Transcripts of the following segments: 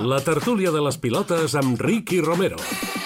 La tertúlia de les pilotes amb Ricky Romero.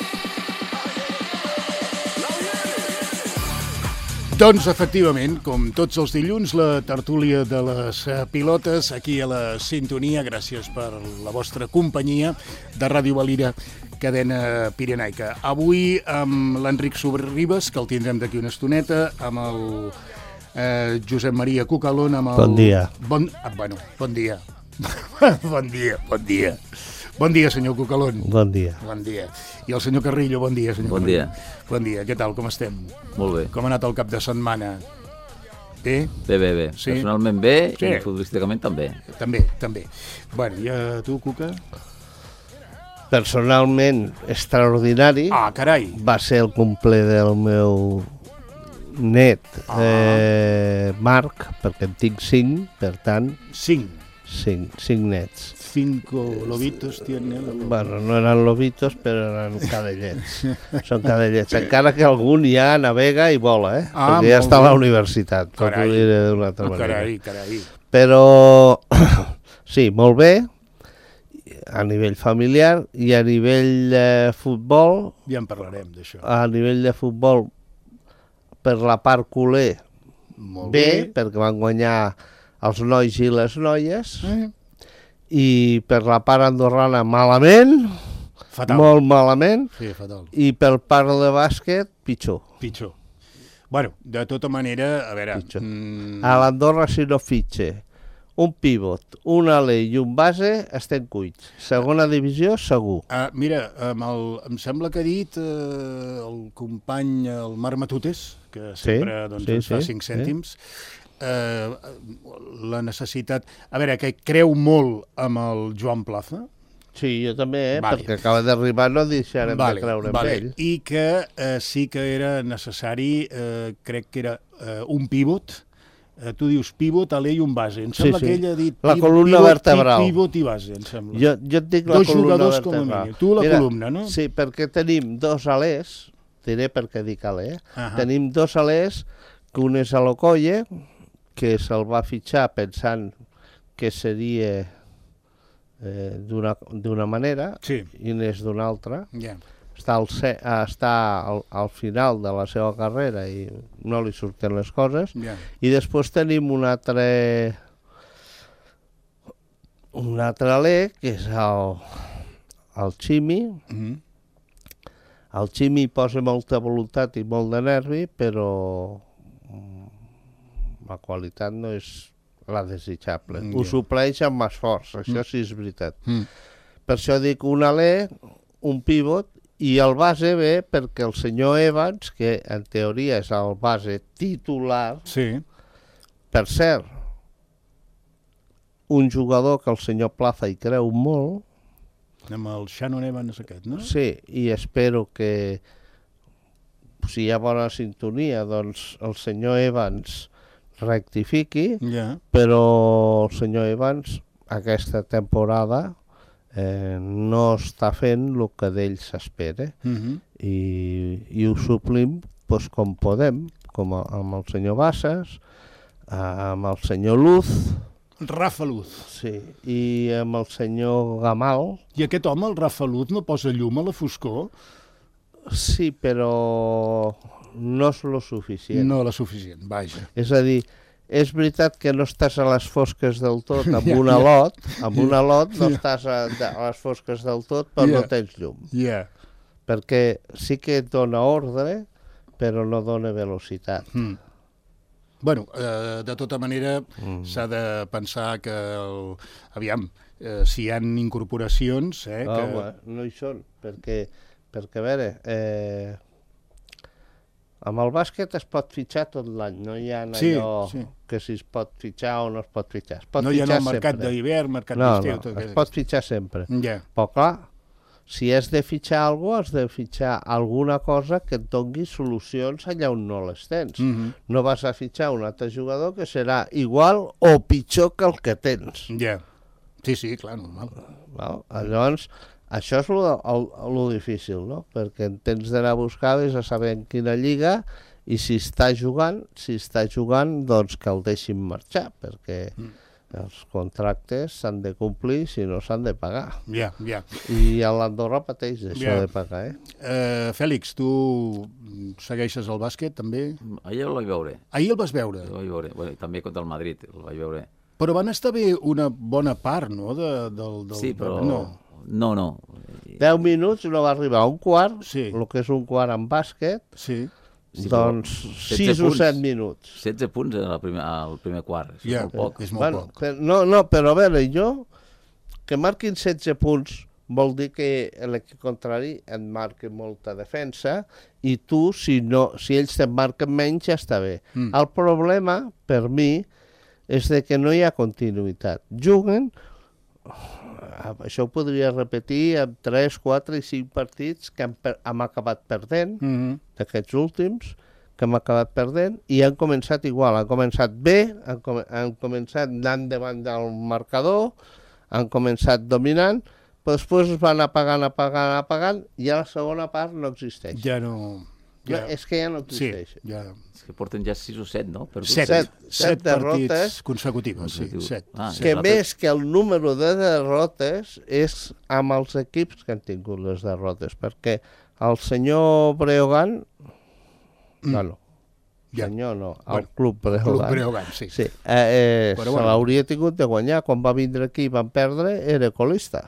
Doncs, efectivament, com tots els dilluns, la tertúlia de les pilotes, aquí a la sintonia, gràcies per la vostra companyia, de Ràdio Valira, cadena pirenaica. Avui amb l'Enric Sobribes, que el tindrem d'aquí una estoneta, amb el Josep Maria Cucalón, amb el... Bon dia. Bon dia. Bon dia. Bon dia, senyor Cucalón. Bon dia. Bon dia. I el senyor Carrillo, bon dia, senyor Bon Carrillo. dia. Bon dia, què tal, com estem? Molt bé. Com ha anat el cap de setmana? Bé? Bé. Sí. Personalment bé Sí. i futbolísticament també. També. Bueno, i a tu, Cuca? Personalment, extraordinari. Ah, carai! Va ser el cumple del meu net, Marc, perquè en tinc 5, per tant, 5 nets. 5 lobitos tiene... Bueno, no eren lobitos, però eren cadellets. Són cadellets. Encara que algun ja navega i vola, perquè ja està a la universitat. Carai. Ho diré d'una altra manera. Carai. Però, sí, molt bé, a nivell familiar i a nivell de futbol. Ja en parlarem, d'això. A nivell de futbol, per la part culer, Molt bé, perquè van guanyar els nois i les noies. I per la part andorrana, malament. Fatal. Molt malament. Sí, fatal. I per part de bàsquet, pitjor. Bueno, de tota manera, a veure... A l'Andorra, si no fitxa un pivot, un alè i un base, estem cuits. Segona divisió, segur. Mira, em sembla que ha dit el company, el Marc Matutes, que sempre ens fa 5 cèntims, la necessitat... A veure, que creu molt amb el Joan Plaza. Sí, jo també, perquè acaba d'arribar, no deixarem de creure en ell. I que sí que era necessari, crec que era un pivot. Tu dius pivot, alè i un base. Em sembla que ell ha dit la columna vertebral. Pivot i base, em sembla. Jo et dic la columna vertebral. Tu la columna, no? Sí, perquè tenim 2 alès, diré perquè dic alè, tenim 2 alès, que un és a l'Ocolle, que se'l va fitxar pensant que seria d'una manera i n'és d'una altra. Està al final de la seva carrera i no li surten les coses. I després tenim un altre alè, que és el Ximi. El Ximi posa molta voluntat i molt de nervi, però la qualitat no és la desitjable. Ho supleix amb esforç, això sí és veritat. Per això dic un alè, un pivot, i el base ve perquè el senyor Evans, que en teoria és el base titular, per cert, un jugador que el senyor Plaza hi creu molt. Amb el Shannon Evans aquest, no? Sí, i espero que, si hi ha bona sintonia, doncs el senyor Evans rectifiqui, però el senyor Evans aquesta temporada no està fent el que d'ell s'espera i ho suplim com podem, com amb el senyor Bassas, amb el senyor Luz, Rafa Luz. Sí, i amb el senyor Gamal. I aquest home, el Rafa Luz, no posa llum a la foscor? Sí, però no és lo suficient. No la suficient, vaja. És a dir, és veritat que no estàs a les fosques del tot amb un alot, no estàs a les fosques del tot, però no tens llum. Perquè sí que et dona ordre, però no dona velocitat. Bueno, de tota manera, s'ha de pensar que, aviam, si hi ha incorporacions... Home, no hi són, perquè a veure... Amb el bàsquet es pot fitxar tot l'any, no hi ha allò que si es pot fitxar o no es pot fitxar. No hi ha el mercat d'hivern, mercat d'estiu... No, es pot fitxar sempre. Però clar, si has de fitxar alguna cosa, has de fitxar alguna cosa que et doni solucions allà on no les tens. No vas a fitxar un altre jugador que serà igual o pitjor que el que tens. Sí, clar, normal. Llavors... Això és el difícil, no? Perquè tens d'anar a buscar a saber en quina lliga i si està jugant, doncs que el deixin marxar, perquè Els contractes s'han de complir, si no s'han de pagar. Ja. I a l'Andorra pateix això de pagar, Fèlix, tu segueixes el bàsquet, també? Ahir el vaig veure. Ahir el vas veure? El vaig veure. Bueno, també contra el Madrid el vaig veure. Però van estar bé una bona part, no? Sí, però... No. 10 minuts no va arribar a un quart, sí. El que és un quart en bàsquet, sí. Doncs 6 o 7 minuts. 16 punts al primer quart, és molt poc. És molt poc. Però a veure, que marquin 16 punts vol dir que l'equip contrari et marca molta defensa i tu, si ells te'n marquen menys, ja està bé. El problema, per mi, és que no hi ha continuïtat. Juguen, això ho podria repetir amb 3, 4 i 5 partits que hem acabat perdent, d'aquests últims, que hem acabat perdent, i han començat igual, han començat bé, han començat anant davant del marcador, han començat dominant, però després es van apagant, i a la segona part no existeix. Ja no... És que ja no existeix. Sí, ja... És que porten ja 6 o 7, no? 7 partits consecutius, sí. 7. Que més que el número de derrotes és amb els equips que han tingut les derrotes, perquè el senyor Breogán, el Club Breogán, sí. Se l'hauria tingut de guanyar. Quan va vindre aquí i van perdre, era colista.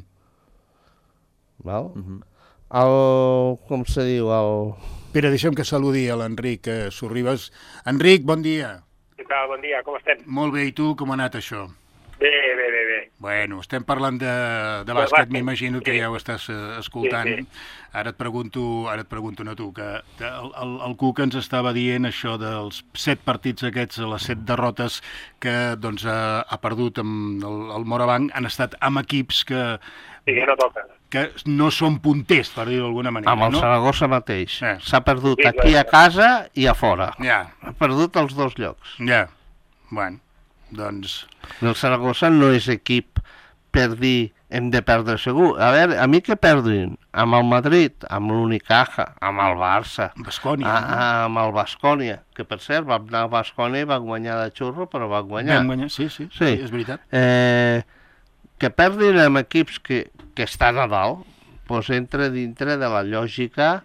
Val? Com se diu, Pere, deixa'm que saludi a l'Enric Sorribas. Enric, bon dia. Què tal? Bon dia, com estem? Molt bé, i tu, com ha anat això? Bé. Bueno, estem parlant de bàsquet, m'imagino que ja ho estàs escoltant. Sí. Ara et pregunto a tu, que el Cuca ens estava dient això dels 7 partits aquests, les 7 derrotes que doncs, ha perdut amb el Morabanc, han estat amb equips que... Sí, que no toquen. Que no són punters, per dir-ho d'alguna manera. Amb el Saragossa mateix. S'ha perdut aquí a casa i a fora. Ha perdut els 2 llocs. Bueno, doncs... El Saragossa no és equip per dir hem de perdre segur. A veure, a mi que perdin amb el Madrid, amb l'Unicaja, amb el Barça, amb el Baskonia, que per cert va anar a Baskonia i va guanyar de xurro, però va guanyar. Sí, és veritat. Que perdin amb equips que estan a dalt, doncs entra dintre de la lògica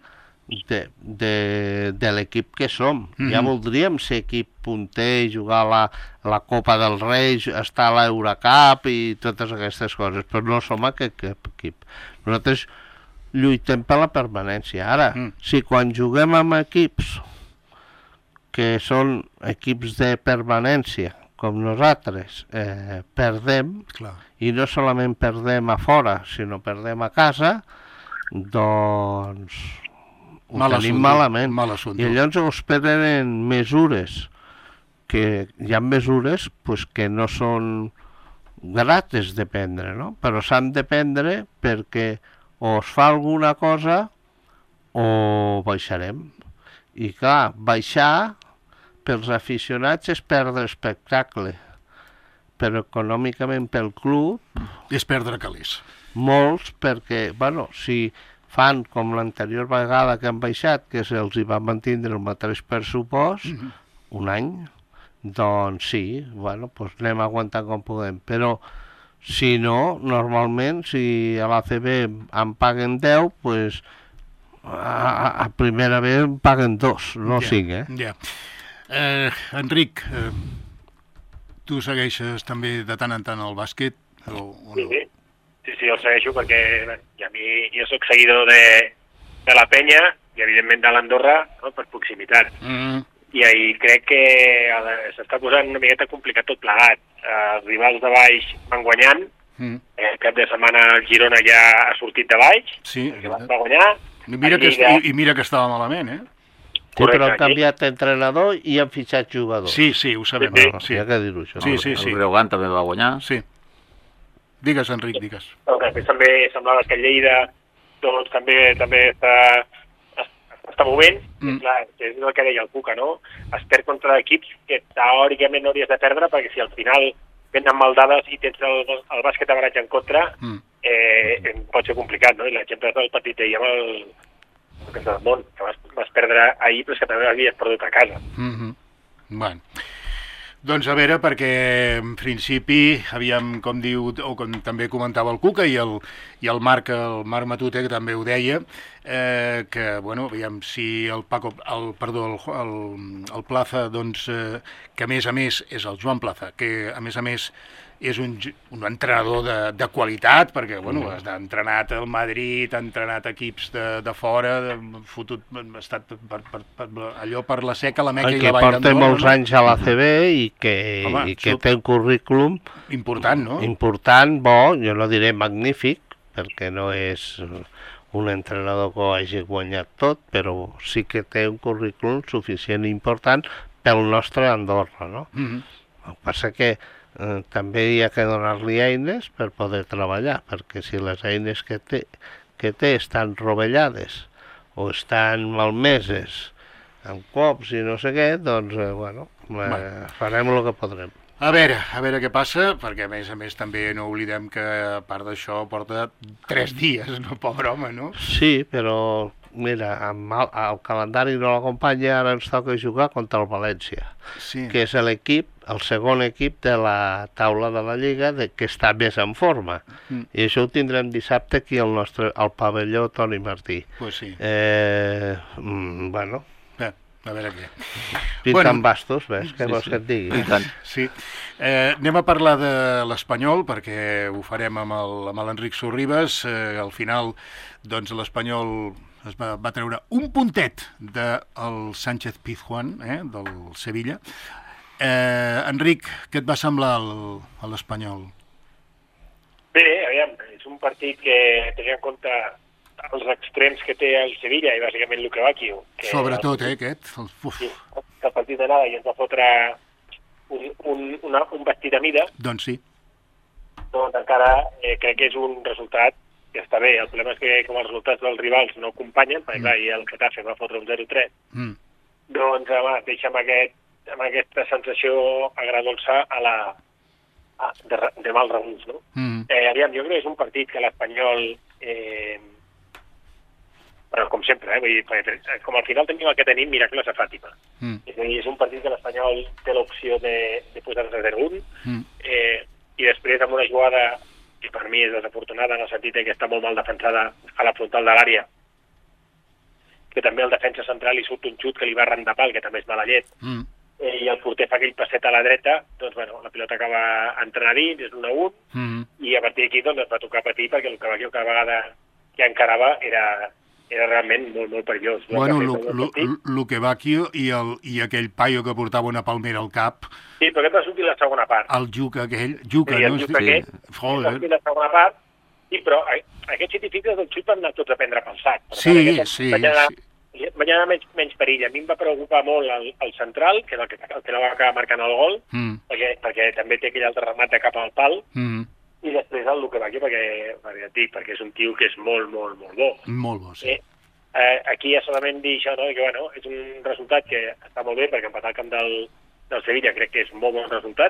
de l'equip que som. Ja voldríem ser equip punter, jugar la Copa del Rei, estar a l'Eurocup i totes aquestes coses, però no som aquest equip. Nosaltres lluitem per la permanència. Ara, si quan juguem amb equips que són equips de permanència, com nosaltres, perdem, i no solament perdem a fora, sinó perdem a casa, doncs ho tenim malament. I llavors es prenen mesures, que hi ha mesures que no són grates de prendre, no? Però s'han de prendre perquè o es fa alguna cosa o baixarem. I clar, baixar pels aficionats és perdre espectacle, però econòmicament pel club... És perdre calés. Molts, perquè, si fan com l'anterior vegada que han baixat, que se'ls hi va mantindre el mateix pressupost, un any, doncs sí, anem aguantant com podem. Però, si no, normalment, si a l'ACB em paguen 10, doncs a primera B em paguen 2, no 5, Enric, tu segueixes també de tant en tant el bàsquet o no? Sí, el segueixo perquè jo soc seguidor de la penya i evidentment de l'Andorra, no, per proximitat. I crec que s'està posant una miqueta complicat tot plegat. Els rivals de baix van guanyant, el cap de setmana el Girona ja ha sortit de baix, que va guanyar. I mira que estava malament, Sí, però han canviat d'entrenador i han fitxat jugadors. Sí, ho sabem. Hi ha que dir-ho, això. El Breogán també va guanyar. Sí. Digues, Enric, digues. Després també semblava que Lleida doncs, també està movent, és el que deia el Cuca, no? Es perd contra equips que teòricament no hauries de perdre, perquè si al final venen maldades i tens el bàsquet de baratge en contra, pot ser complicat, no? I l'exemple del partit d'ahir amb el del món, que vas perdre ahir, però és que també havies perdut a casa. Bueno. Doncs a veure, perquè en principi, aviam com diu, o com també comentava el Cuca i el Marc Matute, que també ho deia, que, bueno, aviam, si el Plaza, doncs, que a més és el Joan Plaza, que a més és un entrenador de qualitat, perquè, bueno, ha entrenat al Madrid, ha entrenat equips de fora, ha estat allò per la seca, la Meca i la Vall d'Andorra. Que porta molts anys a l'ACB i que té un currículum important, no? Important, bo, jo no diré magnífic, perquè no és un entrenador que ho hagi guanyat tot, però sí que té un currículum suficient i important pel nostre Andorra, no? El que passa que també hi ha que donar-li eines per poder treballar, perquè si les eines que té estan rovellades o estan malmeses amb cops i no sé què, doncs, bueno, farem el que podrem. A veure què passa, perquè a més també no oblidem que a part d'això porta 3 dies, no, pobre home, no? Sí, però mira, el calendari no l'acompanya, ara ens toca jugar contra el València, que és el segon equip de la taula de la Lliga que està més en forma. I això ho tindrem dissabte aquí al pavelló Toni Martí. Pues sí. Bueno... A veure què. Pintant bastos, ves? Què vols que et digui? Sí. Anem a parlar de l'Espanyol, perquè ho farem amb l'Enric Sorribas. Al final, doncs, l'Espanyol es va treure un puntet del Sánchez Pizjuán, del Sevilla. Enric, què et va semblar l'Espanyol? Bé, aviam, és un partit que tenia en compte els extrems que té el Sevilla i bàsicament Luque Bacchio. Sobretot, aquest. Sí, el partit d'anada i ens va fotre un vestit a mida. Doncs sí. Doncs encara crec que és un resultat que està bé. El problema és que com els resultats dels rivals no acompanyen, perquè clar, i el Getafe va fotre un 0-3, doncs home, deixa amb aquesta sensació agradolça de mal regust, no? Aviam, jo crec que és un partit que l'Espanyol... Però com sempre, vull dir, com al final tenim el que tenim, miracles a Fàtima. És a dir, és un partit que l'Espanyol té l'opció de posar-se 0-1 i després amb una jugada que per mi és desafortunada en el sentit que està molt mal defensada a la frontal de l'àrea, que també el defensa central li surt un xut que li va arran de pal, que també és mala llet, i el porter fa aquell passet a la dreta, doncs bueno, la pilota acaba entrant a dins, és 1-1, i a partir d'aquí doncs es va tocar patir perquè el que cada vegada que encarava era realment molt, molt perillós. Bueno, Luque Bacchio i aquell paio que portava una palmera al cap. Sí, però aquest va sortir la segona part. El Juca aquell, sí, el Juca aquell, va sortir la segona part, sí, però aquests científics del xut van anar tots a prendre pel sac. Sí. Vaig anar menys perill. A mi em va preocupar molt el central, que és el que no va acabar marcant el gol, perquè també té aquell altre remat de cap al pal, i després el Luque Bacchio perquè és un tio que és molt, molt, molt bo. Molt bo, sí. Aquí ja solament dir això, no? Que bueno, és un resultat que està molt bé, perquè empatar al camp del Sevilla crec que és molt bon resultat,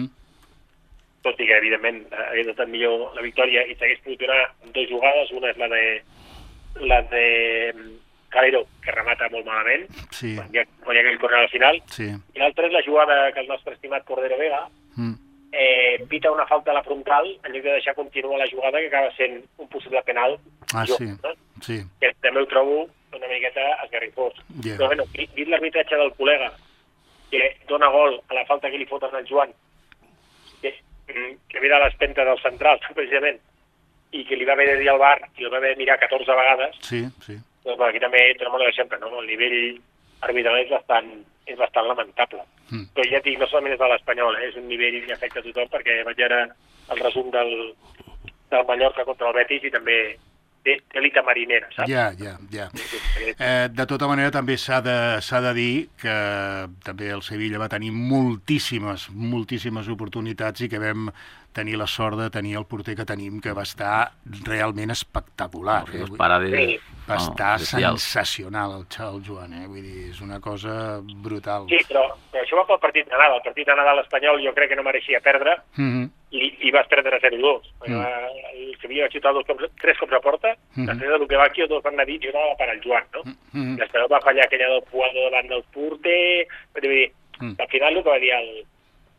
tot i que evidentment hagués estat millor la victòria i s'hagués pogut donar en 2 jugades, una és la de Calero, que remata molt malament, quan hi ha aquell corner al final, i l'altra és la jugada que el nostre estimat Cordero Vega pita una falta a la frontal en lloc de deixar continuar la jugada, que acaba sent un possible penal. Sí. Que també ho trobo una miqueta esgarrifós. Però bueno, vist l'arbitratge del col·lega que dona gol a la falta que li foten al Joan, que ve de l'espenta del central, precisament, i que li va haver de dir al VAR i el va haver de mirar 14 vegades, doncs aquí també tenim un exemple, no? El nivell arbitral és bastant lamentable. Però ja dic, no solament és de l'Espanyol, és un nivell que afecta a tothom, perquè vaig veure el resum del Mallorca contra el Betis i també d'elita marinera, saps? Ja. De tota manera, també s'ha de dir que també el Sevilla va tenir moltíssimes oportunitats i que vam tenir la sort de tenir el porter que tenim, que va estar realment espectacular. Va estar sensacional el Joan, vull dir, és una cosa brutal. Sí, però això va pel partit d'anada. El partit d'anada a l'Espanyol jo crec que no mereixia perdre i vas perdre 0-2. El Sevilla va xutar 3 cops a porta, després de Luque Bacchio 2 van anar dins i una va parar el Joan, no? L'Espanyol va fallar aquella del Puado davant del porter, vull dir, al final el que va dir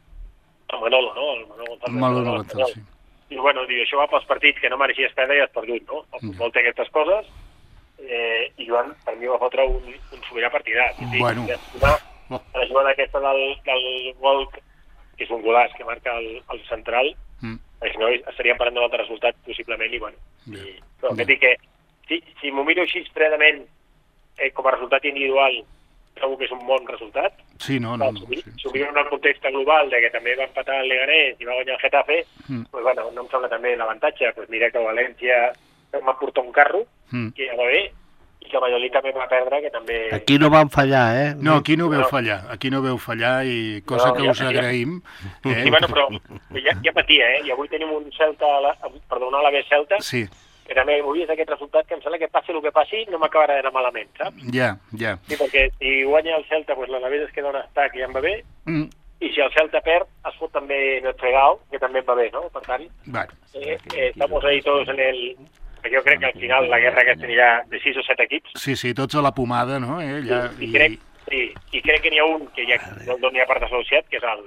Manolo, no? El Manolo González, sí. I, bueno, això va pels partits que no mereixies perdre i has perdut, no? El futbol té aquestes coses, i Joan, per mi, va fotre un sobirà partidat. Bueno. La jugada aquesta del gol, que és un golaç que marca el central, si no estaríem parlant d'un altre resultat, possiblement, i bueno. Però que dic que, si m'ho miro així fredament, com a resultat individual, trobo que és un bon resultat. Sí, no. Si ho miro en el context global de que també va empatar el Leganés i va guanyar el Getafe, doncs bueno, no em sembla també l'avantatge. Doncs mira que València m'ha portat un carro, que ja va bé, i que Valladolid també va perdre, que també... Aquí no van fallar, No, aquí no veu fallar, i cosa que us agraïm. Sí, bueno, però ja patia, I avui tenim un Celta, perdona, l'Alavés Celta, sí, que també avui és aquest resultat que em sembla que passi el que passi no m'acabarà d'anar malament, saps? Ja. Sí, perquè si guanya el Celta, doncs l'Alavés es queda on està, que ja em va bé, i si el Celta perd, es fot també en el fregao, que també em va bé, no? Per tant, estamos ahí todos en el... Jo crec que al final la guerra aquesta anirà de 6 o 7 equips. Sí, tots a la pomada, no? I crec que n'hi ha un que ja no n'hi ha part associat, que és el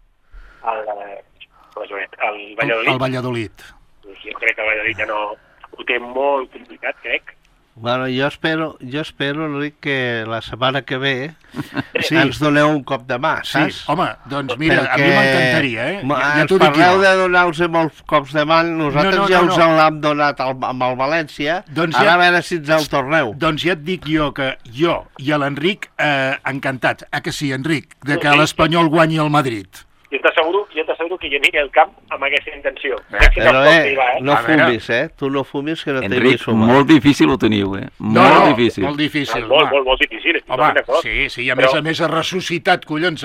Valladolid. El Valladolid. Jo crec que el Valladolid ja no ho té molt complicat, crec. Bueno, jo espero, Enric, que la setmana que ve ens doneu un cop de mà, saps? Sí, home, doncs mira, a mi m'encantaria, Ens parleu de donar-vos molts cops de mà, nosaltres ja us l'hem donat amb el València, ara a veure si ens el torneu. Doncs ja et dic jo que jo i l'Enric, encantats, que sí, Enric, de que l'Espanyol guanyi el Madrid. Jo t'asseguro que jo aniré al camp amb aquesta intenció. Però no fumis, tu no fumis que no t'he vist fumar. Enric, molt difícil ho teniu, Molt difícil. Molt difícil. Home, sí, i a més ha ressuscitat, collons,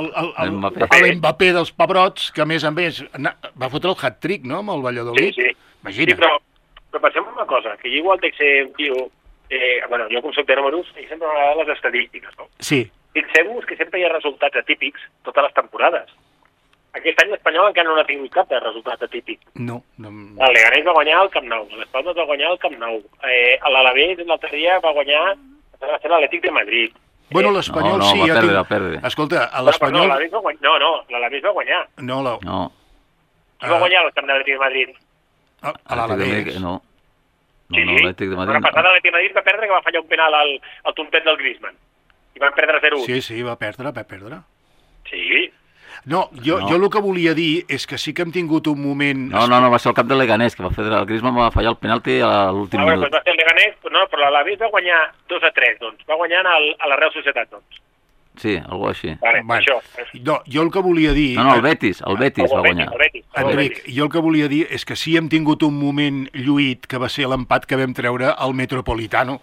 l'Mbappé dels pebrots, que a més va fotre el hat-trick, no?, amb el Valladolid. Sí. Imagina. Sí, però pensem una cosa, que jo igual dic ser un tio... Bueno, jo com soc de números, sempre m'agraden les estadístiques, no? Sí. Fixeu-vos que sempre hi ha resultats atípics totes les temporades. Aquest any l'Espanyol encara no ha tingut cap de resultat atípic. No. El Leganés va guanyar al Camp Nou, l'Espanyol va guanyar al Camp Nou, l'Alavés l'altre dia va guanyar l'Atlètic de Madrid. Bueno, l'Espanyol sí. Va perdre. Escolta, l'Espanyol... l'Alavés va guanyar. No. Qui va guanyar al Camp de l'Atlètic de Madrid? L'Alavés. No, l'Atlètic de Madrid. La passada l'Atlètic de Madrid va perdre, que va fallar un penal al tontet del Griezmann. I van perdre 0-1. Sí, va perdre. Sí. No, jo el que volia dir és que sí que hem tingut un moment... No, va ser el cap del Leganés, que va fer el Griezmann, va fallar el penalti a l'últim minut. Doncs va ser el Leganés, però l'Alavés va guanyar 2-3, doncs. Va guanyar a la Real Societat, doncs. Sí, algo així. Vale, això. No, jo el que volia dir... No, el Betis va guanyar. Enric, jo el que volia dir és que sí hem tingut un moment lluït, que va ser l'empat que vam treure al Metropolitano.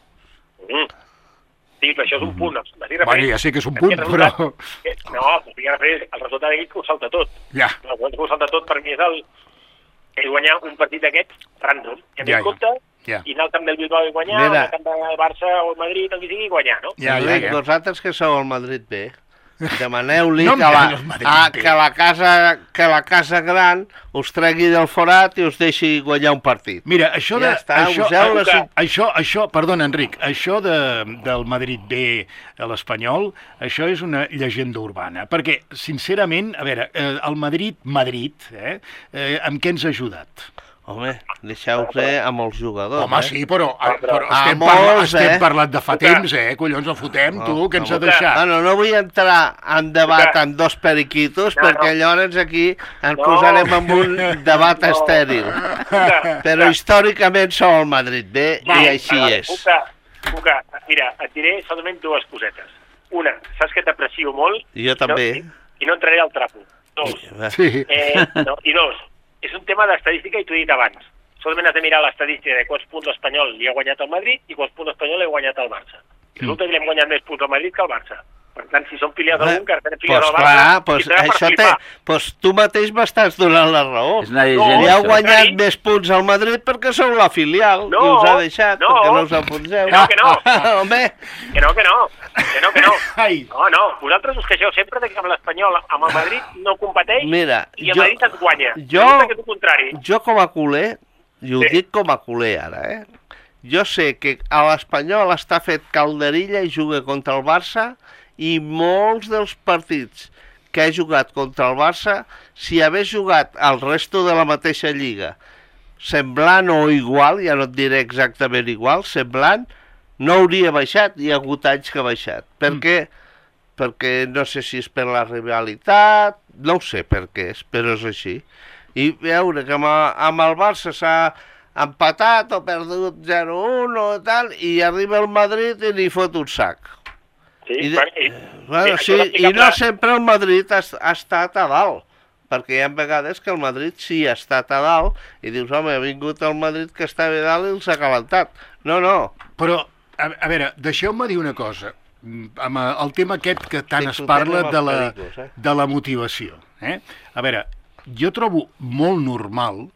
Sí, però això és un punt. Bueno, ja sé que és un punt, però... No, el resultat d'aquí que ho salta tot. Ja. El que ho salta tot per mi és guanyar un partit d'aquests random. Que a mi compte, i anar al camp del Bilbao i guanyar, al camp del Barça o el Madrid, el que sigui, guanyar, no? Ja. Vosaltres que sou el Madrid B, demaneu-li que la casa gran us tregui del forat i us deixi guanyar un partit. Mira, això perdona, Enric, això del Madrid B a l'Espanyol, això és una llegenda urbana, perquè, sincerament, a veure, el Madrid, amb què ens ha ajudat? Home, deixeu-vos amb els jugadors. Home, sí, però estem parlant de fa temps, collons, el fotem, tu, que ens ha deixat. No vull entrar en debat amb dos periquitos, perquè llavors aquí ens posarem en un debat estèril. Però històricament som el Madrid B i així és. Mira, et diré solament dues cosetes. Una, saps que t'aprecio molt. Jo també. I no entraré al trapo. I dos, és un tema d'estadística i t'ho he dit abans. Solament has de mirar l'estadística de quants punts l'Espanyol li ha guanyat al Madrid i quants punts l'Espanyol li ha guanyat al Barça. I resulta que li hem guanyat més punts al Madrid que al Barça. Per tant, si són filials d'algun, que tenen filials al Barça... Doncs tu mateix m'estàs donant la raó. Li ha guanyat més punts al Madrid perquè sou la filial i us ha deixat perquè no us enfonseu. Que no. Home. Que no. No, vosaltres us queixeu sempre que amb l'Espanyol, amb el Madrid, no competeix i el Madrid et guanya. Jo com a culer, i ho dic com a culer ara, jo sé que a l'Espanyol està fet calderilla i juga contra el Barça i molts dels partits que ha jugat contra el Barça, si hagués jugat al resto de la mateixa lliga, semblant o igual, ja no et diré exactament igual, semblant, no hauria baixat, hi ha hagut anys que ha baixat. Per què? Perquè no sé si és per la rivalitat, no ho sé per què és, però és així. I veure que amb el Barça s'ha empatat o perdut 0-1 o tal, i arriba el Madrid i li fot un sac. I no sempre el Madrid ha estat a dalt, perquè hi ha vegades que el Madrid sí ha estat a dalt i dius, home, ha vingut el Madrid que estava a dalt i els ha calentat. No. Però, a veure, deixeu-me dir una cosa, amb el tema aquest que tant es parla de la motivació. A veure, jo trobo molt normal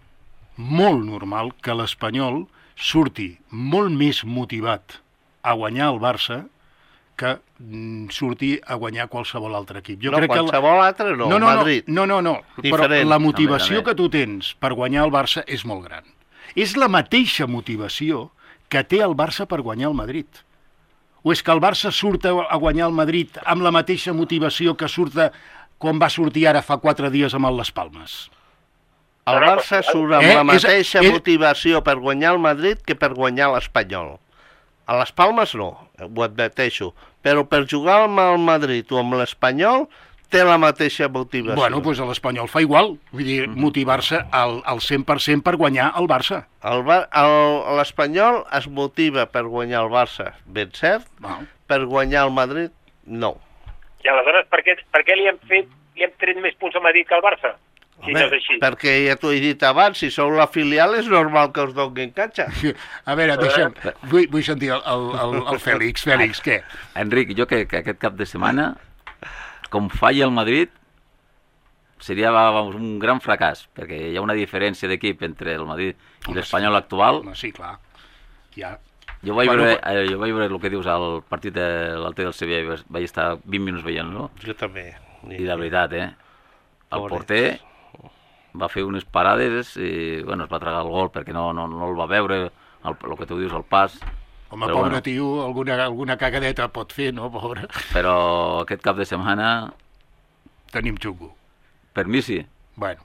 que l'Espanyol surti molt més motivat a guanyar el Barça que surti a guanyar qualsevol altre equip. Qualsevol altre no, Madrid. No, però la motivació que tu tens per guanyar el Barça és molt gran. És la mateixa motivació que té el Barça per guanyar el Madrid. O és que el Barça surt a guanyar el Madrid amb la mateixa motivació que surt quan va sortir ara fa 4 dies amb el Les Palmes? El Barça surt amb la mateixa motivació per guanyar el Madrid que per guanyar l'Espanyol. A les Palmes no, ho admeteixo, però per jugar amb el Madrid o amb l'Espanyol té la mateixa motivació. Bueno, doncs l'Espanyol fa igual, vull dir, motivar-se al 100% per guanyar el Barça. L'Espanyol es motiva per guanyar el Barça, ben cert, per guanyar el Madrid, no. I aleshores, per què li hem tret més punts a Madrid que al Barça? Si no és així. Perquè ja t'ho he dit abans, si sou la filial és normal que us donin canxa. A veure, deixem, vull sentir el Fèlix. Fèlix, què? Enric, jo que aquest cap de setmana, com falli el Madrid, seria un gran fracàs, perquè hi ha una diferència d'equip entre el Madrid i l'Espanyol actual. Sí, clar. Ja. Jo vaig veure el que dius al partit de l'Alter del Sevilla, vaig estar 20 minuts veient-lo. Jo també. I de veritat, el porter va fer unes parades i, bueno, es va tragar el gol perquè no el va veure, el que tu dius, el pas. Home, però, pobre tio, alguna cagadeta pot fer, no, pobre? Però aquest cap de setmana... Tenim xungo. Per mi sí. Bueno.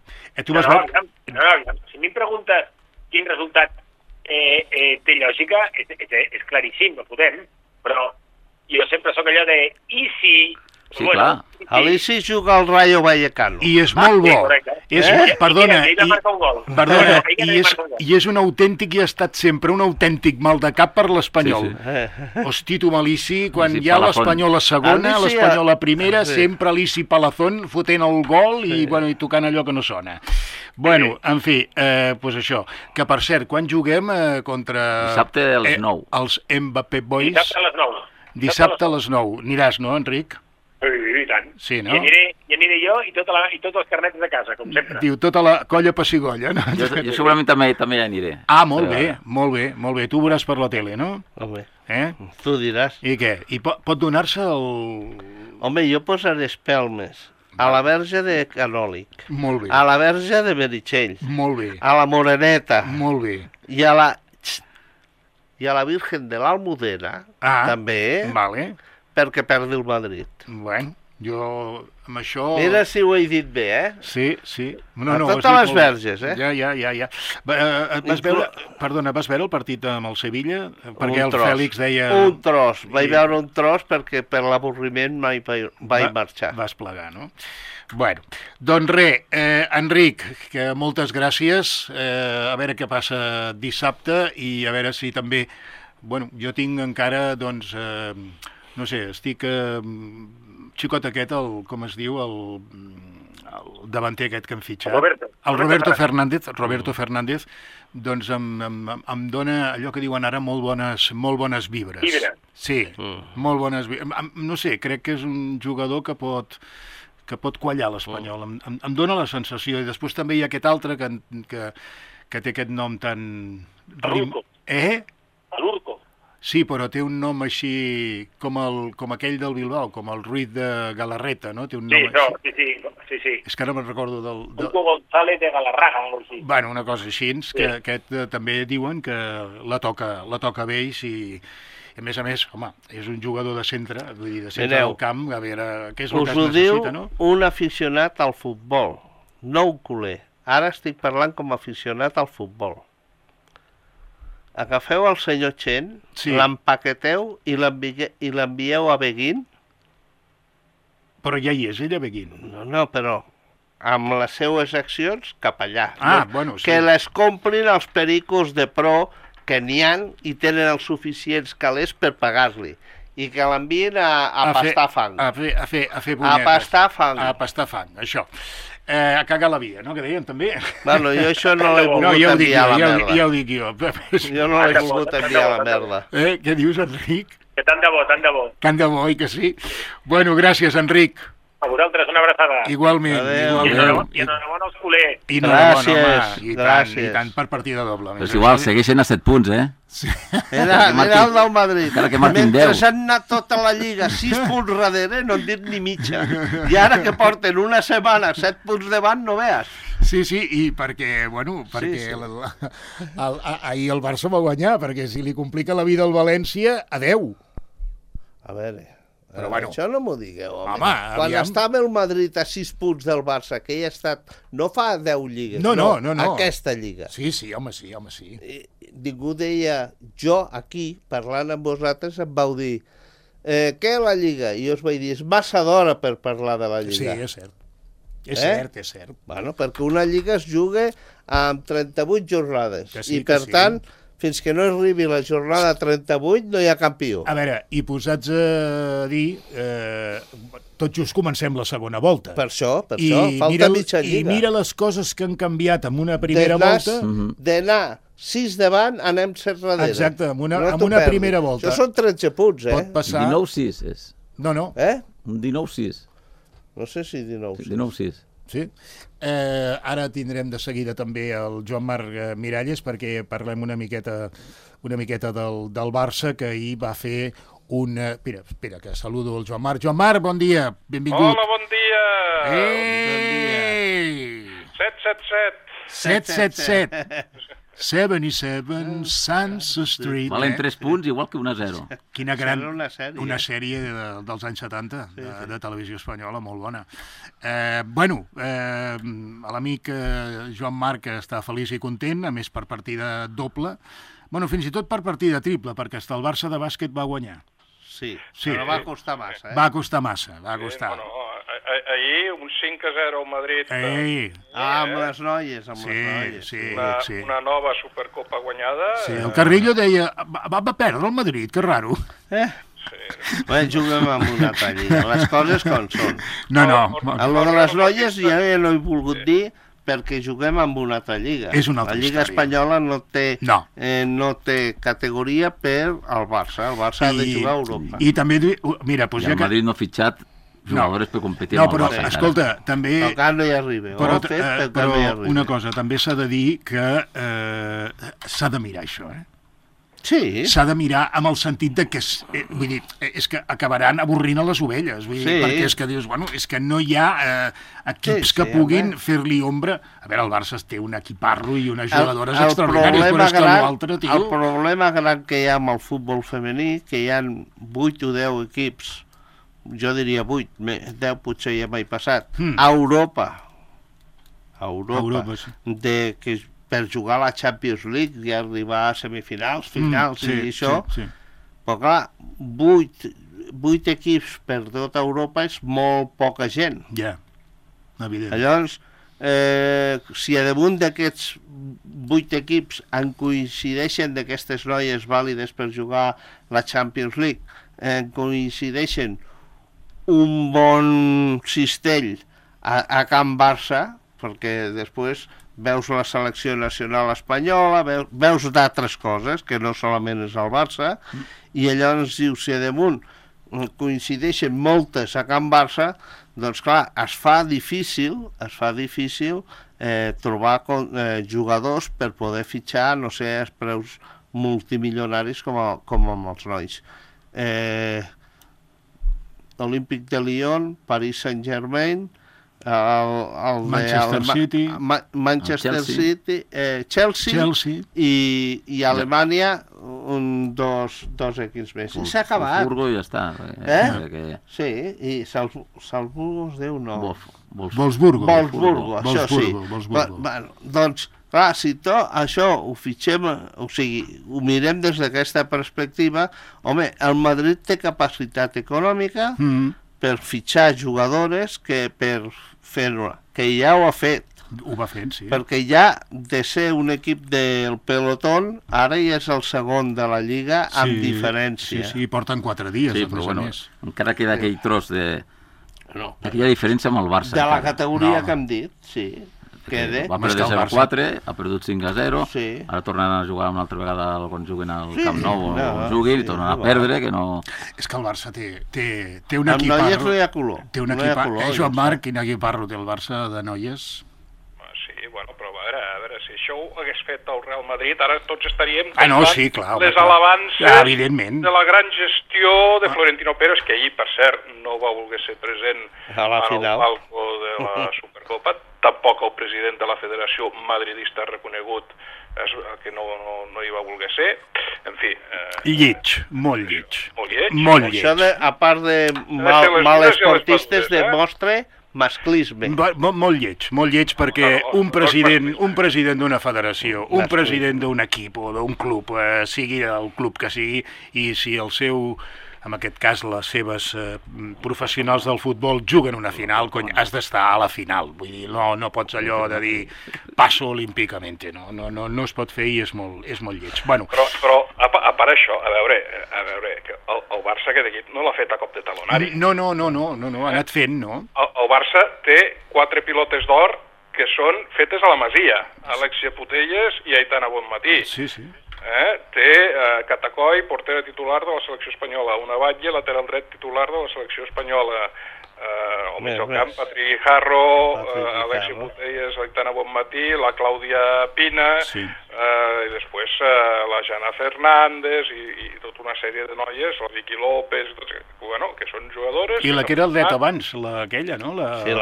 Si m'hi preguntes quin resultat té lògica, és claríssim, no podem, però jo sempre sóc allò de... I si... Sí, clar. Alici juga al Rayo Vallecano. I és molt bo. Perdona, i és un autèntic i ha estat sempre un autèntic mal de cap per l'Espanyol. Hosti, tu, Alici, quan hi ha l'Espanyol a segona, l'Espanyol a primera, sempre Alici Palazón fotent el gol i tocant allò que no sona. Bueno, en fi, doncs això, que per cert, quan juguem contra... Dissabte a les 9. Els Mbappé Boys... Dissabte a les 9. Dissabte a les 9. Aniràs, no, Enric? I tant. Sí, no? I aniré jo i tots els carnets de casa, com sempre. Diu, tota la colla pessigolla, no? Jo segurament també hi aniré. Ah, molt bé. Tu veuràs per la tele, no? Molt bé. Tu diràs. I què? I pot donar-se el... Home, jo posaré espelmes a la Verge de Canòlic. Molt bé. A la Verge de Meritxell. Molt bé. A la Moreneta. Molt bé. I a la Virgen de l'Almudena, també. Vale. Perquè perdi el Madrid. Bueno, jo amb això... Mira si ho he dit bé, Sí. A totes les verges, Ja. Vas veure el partit amb el Sevilla? Perquè el Fèlix deia... Un tros. Vaig veure un tros perquè per l'avorriment mai vaig marxar. Vas plegar, no? Bueno, doncs res, Enric, que moltes gràcies. A veure què passa dissabte i a veure si també... Bueno, jo tinc encara, doncs... no sé, estic xicot aquest, com es diu, el davanter aquest que em fitxa. El Roberto Fernández, doncs em dona allò que diuen ara molt bones vibres. Sí, molt bones vibres. No sé, crec que és un jugador que pot quallar l'Espanyol. Em dona la sensació. I després també hi ha aquest altre que té aquest nom tan... Alurco. Alurco. Sí, però té un nom així com aquell del Bilbao, com el Ruiz de Galarreta, no? Té un nom sí. És que ara me'n recordo del... Hugo González de Galarraga, o així. Bueno, una cosa així, que aquest també diuen que la toca bé A més, home, és un jugador de centre, vull dir, de centre del camp, a veure què és el que es necessita, no? Us ho diu un aficionat al futbol, no un culer. Ara estic parlant com a aficionat al futbol. Agafeu el senyor Chen, l'empaqueteu i l'envieu a Beguín. Però ja hi és, ell a Beguín. No, però amb les seues accions cap allà. Bueno, sí. Que les comprin els pericos de pro que n'hi ha i tenen els suficients calés per pagar-li. I que l'envien a pastar fang. A fer punyetes. A pastar fang. A pastar fang, això. A cagar la via, no?, que deien també. Bueno, jo això no l'he volgut enviar a la merda. Ja ho dic jo. Jo no l'he volgut enviar a la merda. Què dius, Enric? Que tant de bo, tant de bo. Tant de bo, oi que sí? Bueno, gràcies, Enric. A vosaltres, una abraçada. Igualment. I enhorabona als culers. I gràcies. I tant per partida doble. Però és igual, segueixen a 7 punts, eh? Sí. Era el del Madrid. Mentre s'han anat tota la Lliga 6 punts darrere, no han dit ni mitja. I ara que porten una setmana 7 punts davant, no veas. Sí, i perquè, ahir el Barça va guanyar, perquè si li complica la vida al València, adeu. A veure... Però bueno, això no m'ho digueu, home. Quan estava el Madrid a 6 punts del Barça, que ell ha estat... No fa 10 lligues, no. Aquesta lliga. Sí, home, sí. Ningú deia... Jo, aquí, parlant amb vosaltres, em vau dir què és la lliga? I jo us vaig dir, és massa d'hora per parlar de la lliga. Sí, és cert. És cert. Bueno, perquè una lliga es juga amb 38 jornades. I, per tant... Fins que no arribi la jornada 38 no hi ha campió. A veure, i posats a dir, tot just comencem la segona volta. Per això, falta mitja lliga. I mira les coses que han canviat en una primera volta. D'anar 6 davant, anem 7 darrere. Exacte, amb una primera volta. Això són 13 punts, Pot passar... 19-6 és. No. Un 19-6. No sé si 19-6. 19-6. Sí. Ara tindrem de seguida també el Joan Marc Miralles perquè parlem una miqueta del Barça, que ahir va fer Espera, que saludo el Joan Marc. Joan Marc, bon dia, benvingut. Hola, bon dia. Ei! 777. 77 Sands Street. Valen 3 punts, igual que 1-0. Quina gran... Una sèrie dels anys 70, de televisió espanyola, molt bona. L'amic Joan Marc està feliç i content, a més per partida doble. Fins i tot per partida triple, perquè el Barça de bàsquet va guanyar. Sí, però va costar massa. Va costar. Ahir un 5-0 al Madrid. Amb les noies. Sí. Una nova Supercopa guanyada. Sí, el Carrillo deia, va perdre el Madrid, que raro. Bé, juguem amb una altra lliga, les coses com són. No. El de les noies ja no he volgut dir, perquè juguem amb una altra lliga. És una altra la Lliga Espanyola no té categoria per al Barça. El Barça ha de jugar a Europa. I també, mira... I el Madrid no ha fitxat jugadors per competir amb el Barça. No, però, escolta, també... Però no hi arriba. Però una cosa, també s'ha de dir que s'ha de mirar això, Sí. S'ha de mirar amb el sentit de que, vull dir, és que acabaran avorrint a les ovelles, vull dir, perquè és que dius, és que no hi ha equips que puguin fer-li ombra. A veure, el Barça té un equiparro i unes jugadores extraordinàries, però és que l'altre, tio... El problema gran que hi ha amb el futbol femení, que hi ha 8 o 10 equips, jo diria 8, 10 potser ja m'he passat, a Europa, que per jugar a la Champions League i arribar a semifinals, finals i això, però clar, 8 equips per tota Europa és molt poca gent. Ja, evident. Llavors, si a damunt d'aquests 8 equips en coincideixen d'aquestes noies vàlides per jugar la Champions League, coincideixen un bon cistell a Can Barça, perquè després veus la selecció nacional espanyola, veus d'altres coses, que no solament és el Barça, i llavors dius, si a damunt coincideixen moltes a Can Barça, doncs clar, es fa difícil trobar jugadors per poder fitxar, no sé, els preus multimilionaris com amb els nois. Olímpic de Lyon, Paris Saint-Germain, Manchester City, Chelsea i Alemanya dos equips més. I s'ha acabat. Wolfsburgo i ja està. Sí, i Salzburgo es diu no. Wolfsburgo, això sí. Doncs, clar, si això ho fitxem, o sigui, ho mirem des d'aquesta perspectiva, home, el Madrid té capacitat econòmica per fitxar jugadores que per fer-ho, que ja ho ha fet. Ho va fent, sí. Perquè ja de ser un equip del pelotón, ara ja és el segon de la Lliga amb diferència. Sí, porten 4 dies, sí, però bueno, encara queda aquell tros de... aquella diferència amb el Barça. De la categoria que hem dit, sí. Va perdre 0-4, ha perdut 5-0, ara tornen a jugar una altra vegada quan juguen al Camp Nou on juguin i tornen a perdre, que no... És que el Barça té un equip... Amb noies no hi ha color. Té un equip... Joan Marc, quin equip té el Barça de noies? Sí, bueno, però a veure, si això ho hagués fet el Real Madrid, ara tots estaríem sí, clar, les alabances evidentment de la gran gestió de Florentino Pérez, que ahir, per cert, no va voler ser present al palco de la Supercopa. Tampoc el president de la Federació Madridista ha reconegut que no hi va voler ser. En fi... Lleig, molt lleig. Molt lleig. Això, a part de mal esportistes, demostra masclisme. Molt lleig, perquè un president d'una federació, un president d'un equip o d'un club, sigui el club que sigui, i si el seu... en aquest cas les seves professionals del futbol juguen una final, cony, has d'estar a la final, vull dir, no pots allò de dir passo olímpicament, no es pot fer i és molt lleig. Bueno. Però a part això, a veure, que el Barça aquest equip no l'ha fet a cop de talonari. No, ha anat fent, no? El Barça té 4 pilotes d'or que són fetes a la Masia, Alexia Putellas i Aitana Bonmatí. Sí. Té Catacoi, portera titular de la selecció espanyola, una Batlle, lateral dret titular de la selecció espanyola, al mig del camp, Patri Guijarro, Alexia Putellas, Aitana Bonmatí, la Clàudia Pina, i després la Jana Fernández i tota una sèrie de noies, la Vicky López, que són jugadores... I la que era el dret abans, aquella, no?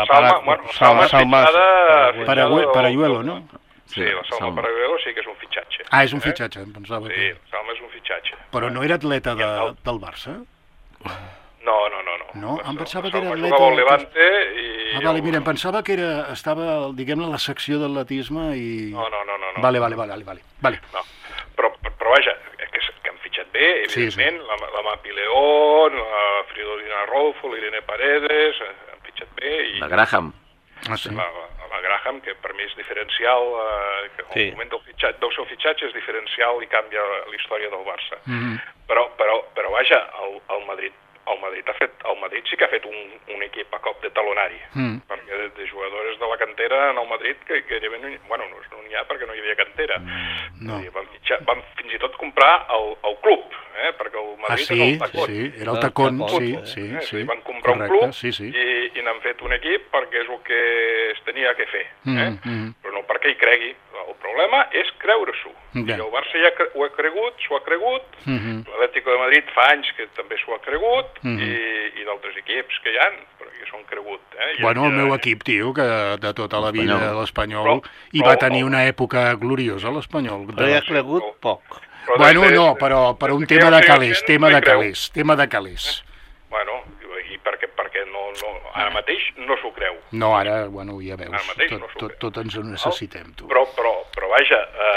Salma Parayuelo, no? Sí, la Salma Parayuelo sí que és un fitxatge. És un fitxatge, em pensava que... Sí, la Salma és un fitxatge. Però no era atleta del Barça? No. No? Em pensava que era atleta... Jugava al Levante i... Vale, mira, em pensava que estava, diguem-ne, a la secció d'atletisme i... No. Vale. No, però vaja, que han fitxat bé, evidentment, la Mapi León, la Fridolina Rolfo, l'Irene Paredes, han fitxat bé i... La Graham. La Graham, que per mi és diferencial, que al moment del seu fitxatge és diferencial i canvia la història del Barça. Però vaja, el Madrid sí que ha fet un equip a cop de talonari, perquè de jugadores de la cantera en el Madrid que gairebé no n'hi ha perquè no hi havia cantera. Van fins i tot comprar el club, perquè el Madrid és el Tacón. Sí, era el Tacón, sí. Van comprar un club i n'han fet un equip perquè és el que es tenia que fer, però no perquè hi cregui. El problema és creure-s'ho. I el Barça ja s'ho ha cregut, l'Atlético de Madrid fa anys que també s'ho ha cregut, i d'altres equips que hi ha, però que s'ho han cregut. Bueno, el meu equip, tio, que de tota la vida l'Espanyol, i va tenir una època gloriosa, l'Espanyol. Però hi ha cregut poc. Bueno, no, però per un tema de calés. Bueno, i perquè no, ara mateix no s'ho creu. No, ara, bueno, ja veus, tot ens ho necessitem, tu. Però vaja,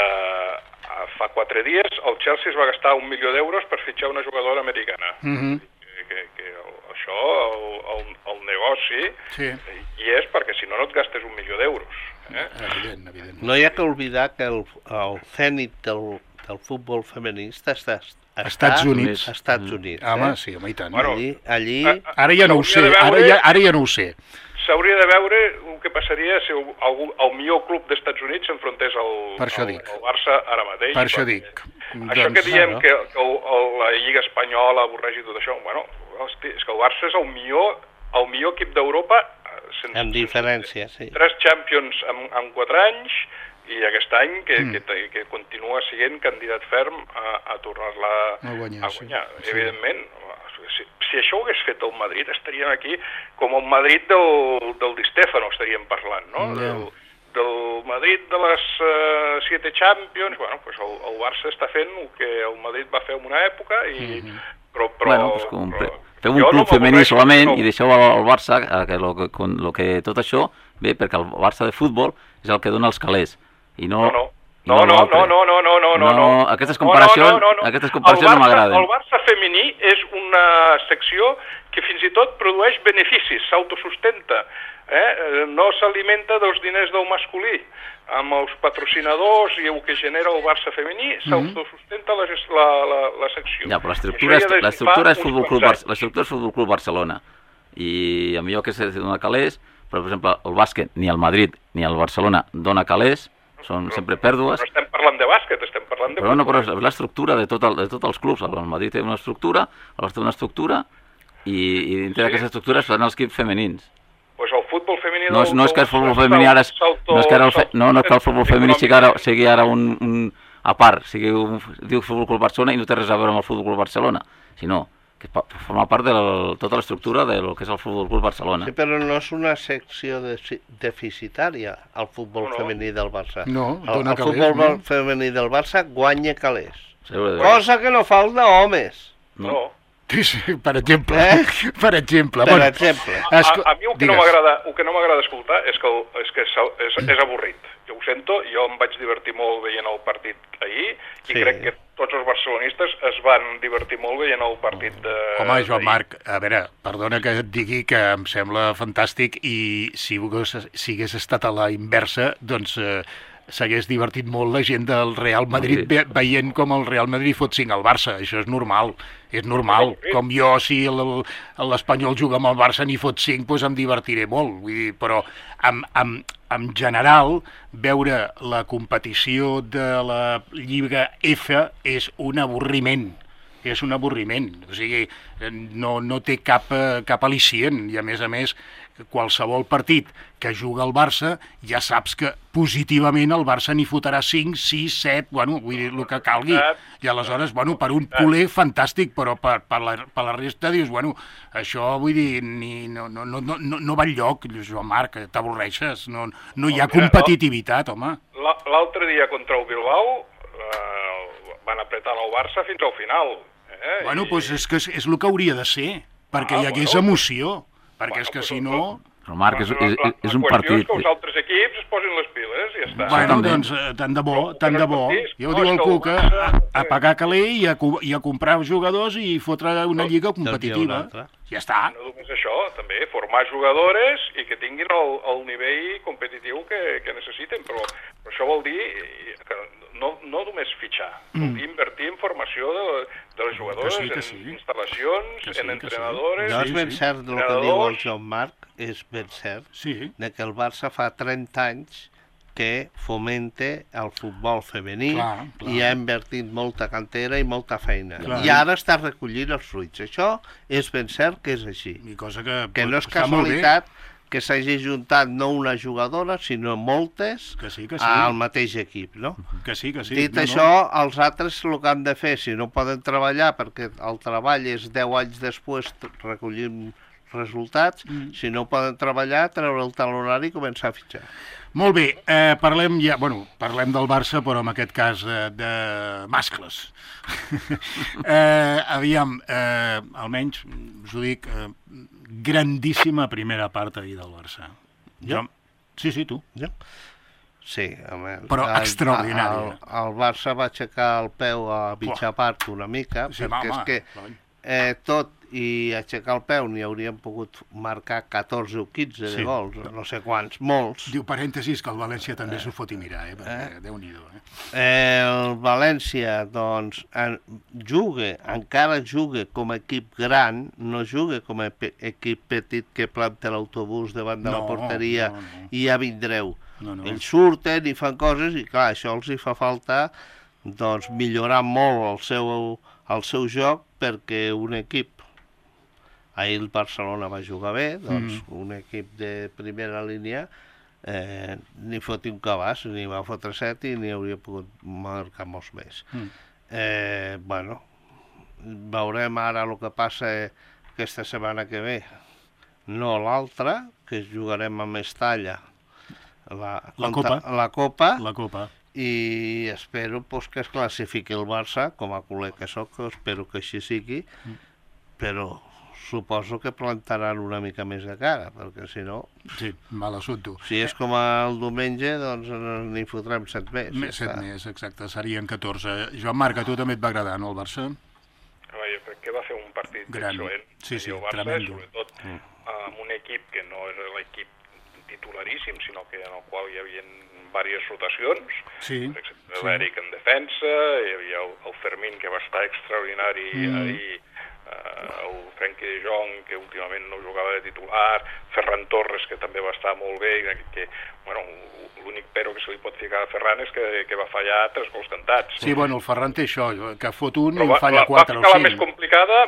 fa 4 dies el Chelsea es va gastar 1 milió d'euros per fitxar una jugadora americana. Que això, el negoci, hi és perquè si no et gastes 1 milió d'euros. Evident. No hi ha que oblidar que el zènit del futbol feminista està als Estats Units. Home, sí, home, i tant. Allí... Ara ja no ho sé. S'hauria de veure el que passaria si el millor club d'Estats Units s'enfrontés al Barça ara mateix. Per això dic. Això que diem que la Lliga Espanyola avorreix i tot això, bueno, hosti, és que el Barça és el millor equip d'Europa amb diferència, sí. 3 Champions en 4 anys i aquest any que continua sent candidat ferm a tornar-la a guanyar. Evidentment, si això ho hagués fet el Madrid, estaríem aquí com el Madrid del Di Stéfano estaríem parlant, no? Del Madrid de les 7 Champions, bueno, pues el Barça està fent el que el Madrid va fer en una època, però feu un club femení solament i deixeu al Barça que tot això ve perquè el Barça de futbol és el que dona els calés i no... No, aquestes comparacions no m'agraden. El Barça femení és una secció que fins i tot produeix beneficis, s'autosustenta, no s'alimenta dels diners del masculí. Amb els patrocinadors i el que genera el Barça femení s'autosustenta la secció. Ja, però l'estructura és Futbol Club Barcelona i a millor que se dona calés, però per exemple el bàsquet ni el Madrid ni el Barcelona dona calés, són sempre pèrdues. No estem parlant de bàsquet, estem parlant de... Però és l'estructura de tots els clubs. El Madrid té una estructura, el Barça té una estructura, i dintre d'aquesta estructura es fan els equips femenins. Pues el futbol femení... No és que el futbol femení ara... No és que el futbol femení sigui ara un... A part, diu Futbol Club Barcelona i no té res a veure amb el Futbol Club Barcelona, sinó que forma part de tota l'estructura del que és el Futbol Club Barcelona. Sí, però no és una secció deficitària el futbol femení del Barça. No, dona calés. El futbol femení del Barça guanya calés. Cosa que no fa el d'homes. No. Sí, per exemple. Per exemple. Per exemple. A mi el que no m'agrada escoltar és que és avorrit. Jo ho sento, jo em vaig divertir molt veient el partit ahir i crec que tots els barcelonistes es van divertir molt veient el partit d'ahir. Home, Joan Marc, a veure, perdona que et digui que em sembla fantàstic i si hagués estat a la inversa, doncs s'hagués divertit molt la gent del Real Madrid veient com el Real Madrid fot 5 al Barça. Això és normal, Com jo, si l'Espanyol juga amb el Barça n'hi fot 5, doncs em divertiré molt. Vull dir, però en general, veure la competició de la Lliga F és un avorriment. És un avorriment, o sigui, no té cap al·licient i a més qualsevol partit que juga el Barça ja saps que positivament el Barça n'hi fotrà 5, 6, 7, bueno, vull dir, el que calgui. I aleshores, bueno, per un culer fantàstic, però per la resta dius, bueno, això vull dir, no va enlloc, Joan Marc, t'avorreixes, no hi ha competitivitat, home. L'altre dia contra el Bilbao van apretar el Barça fins al final. Bueno, doncs és que és el que hauria de ser, perquè hi hagués emoció, perquè és que si no... Però Marc, és un partit... La qüestió és que els altres equips es posin les piles i ja està. Bueno, doncs, tant de bo. Ja ho diu el Cuca, a pagar caler i a comprar jugadors i fotre una lliga competitiva. Ja està. No només això, també formar jugadores i que tinguin el nivell competitiu que necessiten, però això vol dir que no només fitxar, vol dir invertir en formació de les jugadores, en instal·lacions, en entrenadores... No és ben cert el que diu el Joan Marc, és ben cert que el Barça fa 30 anys que fomente el futbol femení i ha invertit molta cantera i molta feina. I ara està recollint els fruits. Això és ben cert que és així. Que no és casualitat que s'hagi juntat no una jugadora, sinó moltes al mateix equip, no? Que sí. Dit això, els altres el que han de fer, si no poden treballar, perquè el treball és 10 anys després recollim resultats, si no poden treballar, treure el talonari i començar a fitxar. Molt bé, parlem del Barça, però en aquest cas de mascles. Aviam, almenys, us ho dic, grandíssima primera part ahir del Barça. Jo? Sí, tu. Jo? Sí, però extraordinari. El Barça va aixecar el peu a mitja part una mica, perquè és que tot i aixecar el peu n'hi hauríem pogut marcar 14 o 15 de gols, no sé quants, molts. Diu parèntesis que el València també s'ho fot i mirar, perquè Déu-n'hi-do. El València, doncs, encara juga com a equip gran, no juga com a equip petit que planta l'autobús davant de la porteria i ja vindreu. Ells surten i fan coses i clar, això els hi fa falta doncs millorar molt el seu joc, perquè un equip, ahir el Barcelona va jugar bé, doncs un equip de primera línia ni foti un cabàs, ni va fotre 7 i ni hauria pogut marcar molts més. Bueno, veurem ara el que passa aquesta setmana que ve, no l'altra, que jugarem a Mestalla, la Copa, i espero que es classifiqui el Barça, com a culer que soc, espero que així sigui, però suposo que plantaran una mica més de cara, perquè si no... Sí, mal assumpte. Si és com el diumenge, doncs n'hi fotrem 7 més. 7 més, exacte, serien 14. Joan Marc, a tu també et va agradar, no, el Barça? Jo crec que va fer un partit excel·lent. Sí, el Barça, tremendo. sobretot amb un equip que no és l'equip titularíssim, sinó que en el qual hi havia diverses rotacions. Sí. Per exemple, l'Eric en defensa, hi havia el Fermín, que va estar extraordinari ahir, el Frenkie de Jong, que últimament no jugava de titular, Ferran Torres, que també va estar molt bé, que l'únic però que se li pot ficar a Ferran és que va fallar 3 gols cantats. Sí, bueno, el Ferran té això, que fot un i falla 4 o 5. Va ficar la més complicada,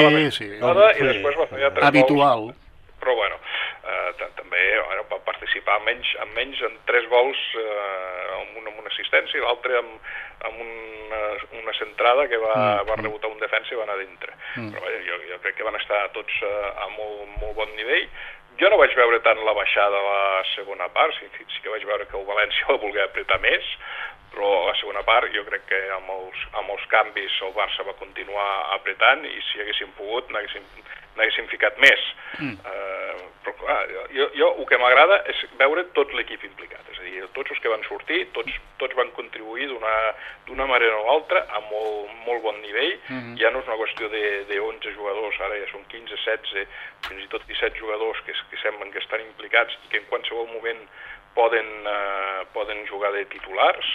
i després va fallar 3 gols. Habitual. Però bueno, també va participar amb 3 gols, amb una assistència, i l'altre amb una centrada que va rebotar un defensa i va anar dintre. Però vaja, jo crec que van estar tots a molt bon nivell. Jo no vaig veure tant la baixada a la segona part, sí que vaig veure que el València va voler apretar més, però a la segona part jo crec que amb els canvis el Barça va continuar apretant, i si haguéssim pogut n'haguéssim ficat més. Però clar, jo el que m'agrada és veure tot l'equip implicat, és a dir, tots els que van sortir, tots van contribuir d'una manera o altra a molt bon nivell. Ja no és una qüestió de 11 jugadors, ara ja són 15, 16, fins i tot 17 jugadors que semblen que estan implicats i que en qualsevol moment poden jugar de titulars,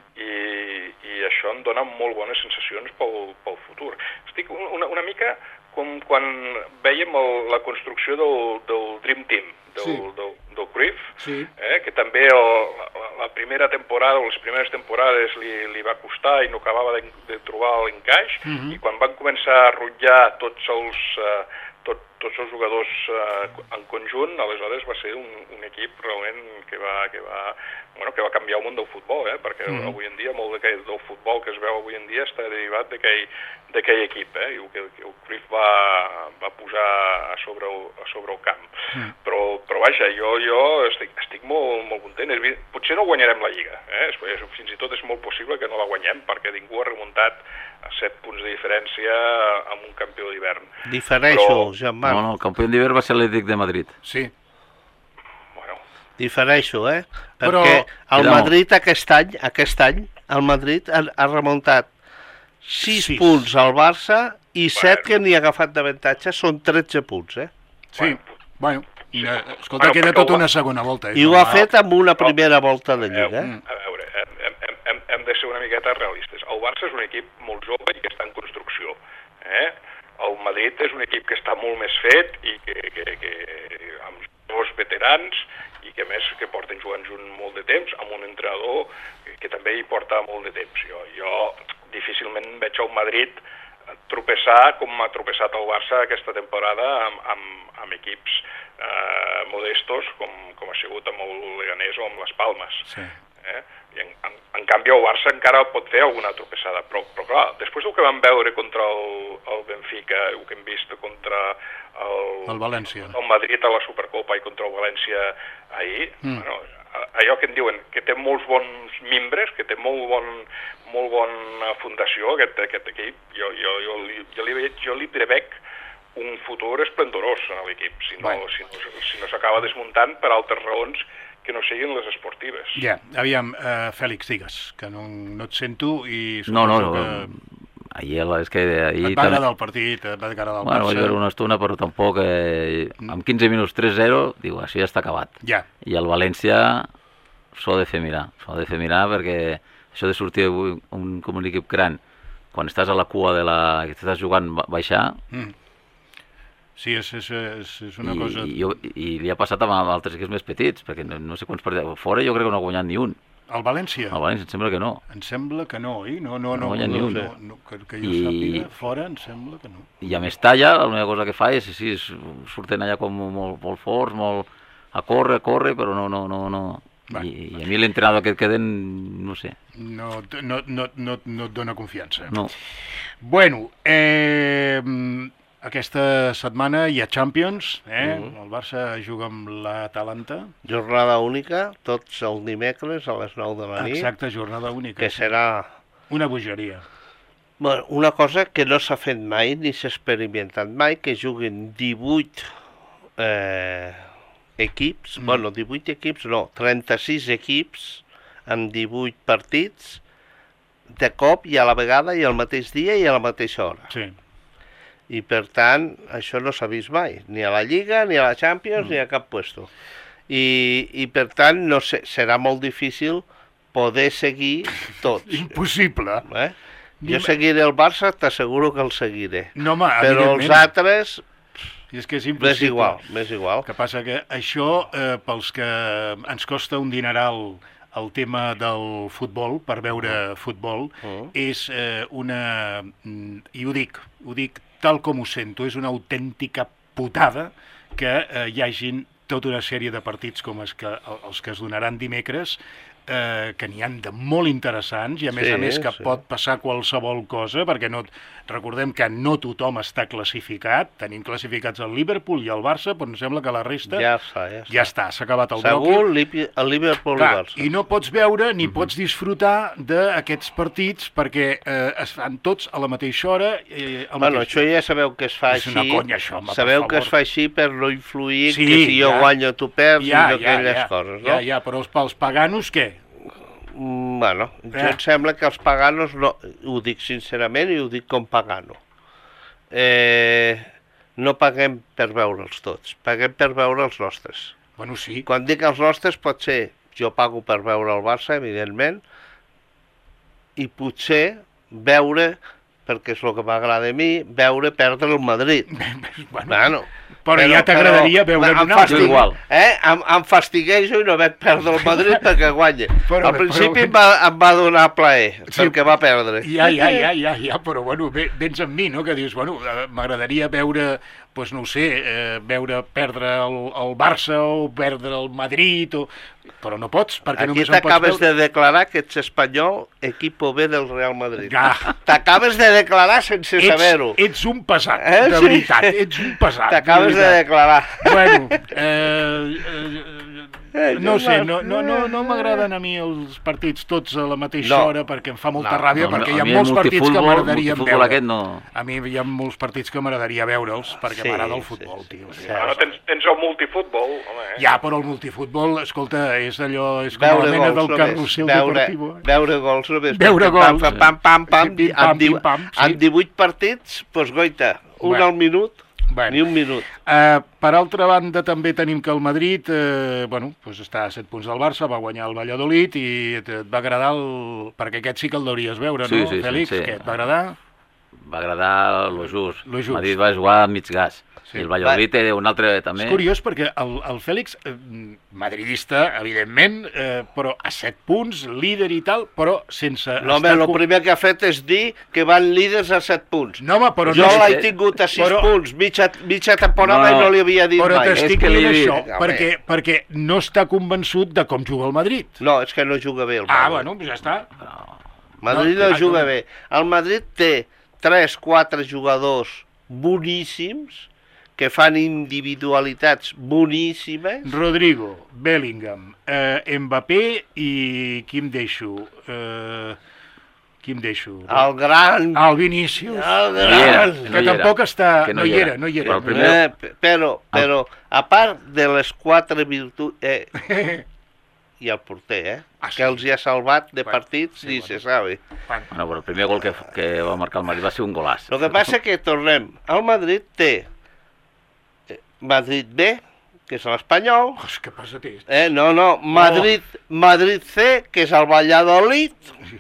i això em dona molt bones sensacions pel futur. Estic una mica com quan vèiem la construcció del Dream Team, del Cruyff, que també la primera temporada o les primeres temporades li va costar i no acabava de trobar l'encaix, i quan van començar a rotllar tots els jugadors en conjunt, aleshores va ser un equip realment que va canviar el món del futbol, perquè avui en dia molt del futbol que es veu avui en dia està derivat d'aquell equip, i el que el Cruyff va posar a sobre el camp. Però vaja, jo estic molt content. Potser no guanyarem la Lliga, fins i tot és molt possible que no la guanyem, perquè ningú ha remuntat a 7 punts de diferència amb un campió d'hivern. Difereixo, Jean-Marc. No, el campió d'hivern va ser l'Atlètic de Madrid. Sí. Difereixo, perquè el Madrid aquest any, el Madrid ha remuntat 6 punts al Barça i 7 que n'hi ha agafat d'avantatge, són 13 punts, Sí, bueno, escolta, queda tota una segona volta. I ho ha fet amb una primera volta de Lliga. A veure, hem de ser una miqueta realistes. El Barça és un equip molt jove i que està en construcció. El Madrid és un equip que està molt més fet i que amb dos veterans i que més que porten jugant junt molt de temps, amb un entrenador que també hi porta molt de temps. Jo difícilment veig el Madrid tropeçar com m'ha tropeçat el Barça aquesta temporada amb equips modestos com ha sigut amb el Leganés o amb les Palmes. Sí. I en canvi el Barça encara pot fer alguna tropeçada, però clar, després del que vam veure contra el Benfica, el que hem vist contra el València, el Madrid a la Supercopa i contra el València ahir, allò que en diuen que té molts bons membres, que té molt bona fundació aquest equip, jo li prevec un futur esplendorós a l'equip, si no s'acaba desmuntant per altres raons que no siguin les esportives. Ja, aviam, Fèlix, digues, que no et sento i... No, és que ahir... Et va agradar el partit, et va agradar el Barça... Vaig veure una estona, però tampoc... Amb 15 minuts 3-0, diu, això ja està acabat. Ja. I el València s'ho ha de fer mirar, perquè això de sortir com un equip gran, quan estàs a la cua que estàs jugant baixar... Sí, és una cosa... I li ha passat amb altres equips més petits, perquè no sé quants partits... Fora jo crec que no ha guanyat ni un. El València? El València, em sembla que no. Em sembla que no, oi? No ha guanyat ni un. Que jo sàpiga, fora em sembla que no. I a Mestalla, l'única cosa que fa és, surten allà com molt forts, molt a córrer, però no. I a mi l'entrenador que et queden, no sé. No et dona confiança. No. Bueno, Aquesta setmana hi ha Champions, el Barça juga amb l'Atalanta. Jornada única, tots els dimecres a les 9 de la nit. Exacte, jornada única. Que serà... Una bogeria. Bueno, una cosa que no s'ha fet mai, ni s'ha experimentat mai, que juguin 18 equips, 18 equips no, 36 equips en 18 partits, de cop i a la vegada i al mateix dia i a la mateixa hora. Sí. I per tant, això no s'ha vist mai, ni a la Lliga, ni a la Champions, ni a cap puesto. I per tant, no sé, serà molt difícil poder seguir tots. Impossible. Jo seguiré el Barça, t'asseguro que el seguiré. No, home, però els altres... És que és impossible. M'és igual. El que passa que això, pels que ens costa un dineral el tema del futbol, per veure futbol, és una... I ho dic tal com ho sento, és una autèntica putada que hi hagin tota una sèrie de partits com els que es donaran dimecres, que n'hi han de molt interessants i a més que pot passar qualsevol cosa, perquè recordem que no tothom està classificat, tenim classificats el Liverpool i el Barça, però em sembla que la resta ja està, s'ha acabat el bloc. Segur, el Liverpool i el Barça. I no pots veure ni pots disfrutar d'aquests partits perquè es fan tots a la mateixa hora. Bueno, això ja sabeu que es fa així. És una conya, això, home, sabeu que es fa així per no influir que si jo guanyo tu perds i aquelles coses, no? Ja, però pels paganos què? Bueno, jo em sembla que els paganos, no, ho dic sincerament i ho dic com pagano, no paguem per veure'ls tots, paguem per veure els nostres. Bueno, sí. Quan dic els nostres pot ser, jo pago per veure el Barça, evidentment, i potser veure, perquè és el que m'agrada a mi, veure perdre el Madrid. Bueno, però ja t'agradaria veure un altre. Igual. Em fastiguejo i no veig perdre el Madrid perquè guanya. Al principi em va donar plaer, perquè va perdre. Ja, però bueno, vens amb mi, no? Que dius, bueno, m'agradaria veure, doncs no ho sé, veure perdre el Barça o perdre el Madrid, però no pots, perquè només en pots veure. Aquí t'acabes de declarar que ets espanyol, equipo B del Real Madrid. T'acabes de declarar sense saber-ho. Ets un pesat, de veritat, ets un pesat. T'acabes de declarar. Bueno, no sé, no m'agraden a mi els partits tots a la mateixa hora perquè em fa molta ràbia, perquè hi ha molts partits que m'agradaria veure. A mi hi ha molts partits que m'agradaria veure'ls perquè m'agrada el futbol, tio. Tens el multifutbol, home. Ja, però el multifutbol, escolta, és allò, és com la mena del carrusel deportiu. Veure gols només. Veure gols. Pam, en 18 partits, doncs goita, un al minut. Ni un minut. Per altra banda, també tenim que el Madrid està a 7 punts del Barça, va guanyar el Valladolid i et va agradar perquè aquest sí que el deuries veure, no, Fèlix? Què et va agradar? Va agradar lo just. El Madrid va jugar a mig gas. I el Valladolid té un altre també. És curiós perquè el Fèlix, madridista, evidentment, però a 7 punts, líder i tal, però sense... No, home, el primer que ha fet és dir que van líders a 7 punts. No, home, però... Jo l'he tingut a 6 punts, mitja temporada i no li havia dit mai. Però t'estic dient això, perquè no està convençut de com juga el Madrid. No, és que no juga bé el Madrid. Bueno, ja està. Madrid no juga bé. El Madrid té 3-4 jugadors boníssims que fan individualitats boníssimes. Rodrigo, Bellingham, Mbappé i qui em deixo? El gran... El Vinícius. El gran... Que tampoc està... No hi era. Però, a part de les 4 virtuts... I el porter, que els hi ha salvat de partits, ni se sabe. Bueno, però el primer gol que va marcar el Madrid va ser un golàs. El que passa que tornem. El Madrid té Madrid B, que és l'Espanyol. Què passa té? No, Madrid C, que és el Valladolid.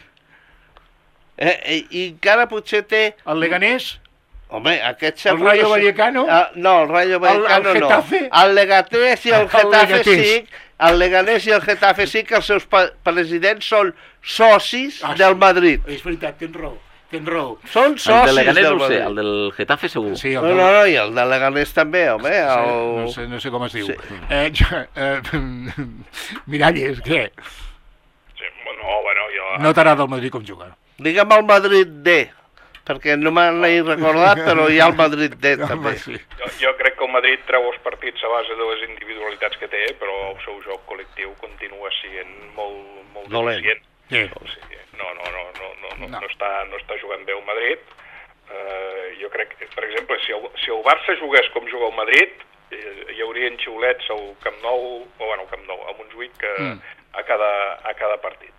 I encara potser té... El Leganés? Home, aquest... El Rayo Vallecano? No, el Rayo Vallecano no. El Leganés i el Getafe sí. El Leganés i el Getafe sí que els seus presidents són socis del Madrid. És veritat, tens raó. Són socis del Leganés, no sé, el del Getafe segur. Sí, no, i el del Leganés també, home. No sé com es diu. Miralles, què? No, bueno, jo... No t'agrada el Madrid com juga? Digue'm el Madrid D, perquè no me l'he recordat, però hi ha el Madrid D, també. Jo crec que el Madrid treu els partits a base de les individualitats que té, però el seu joc col·lectiu continua sent molt deficient. No està jugant bé el Madrid. Jo crec que, per exemple, si el Barça jugués com juga el Madrid, hi haurien xiulets al Camp Nou, a Montjuïc a cada partit.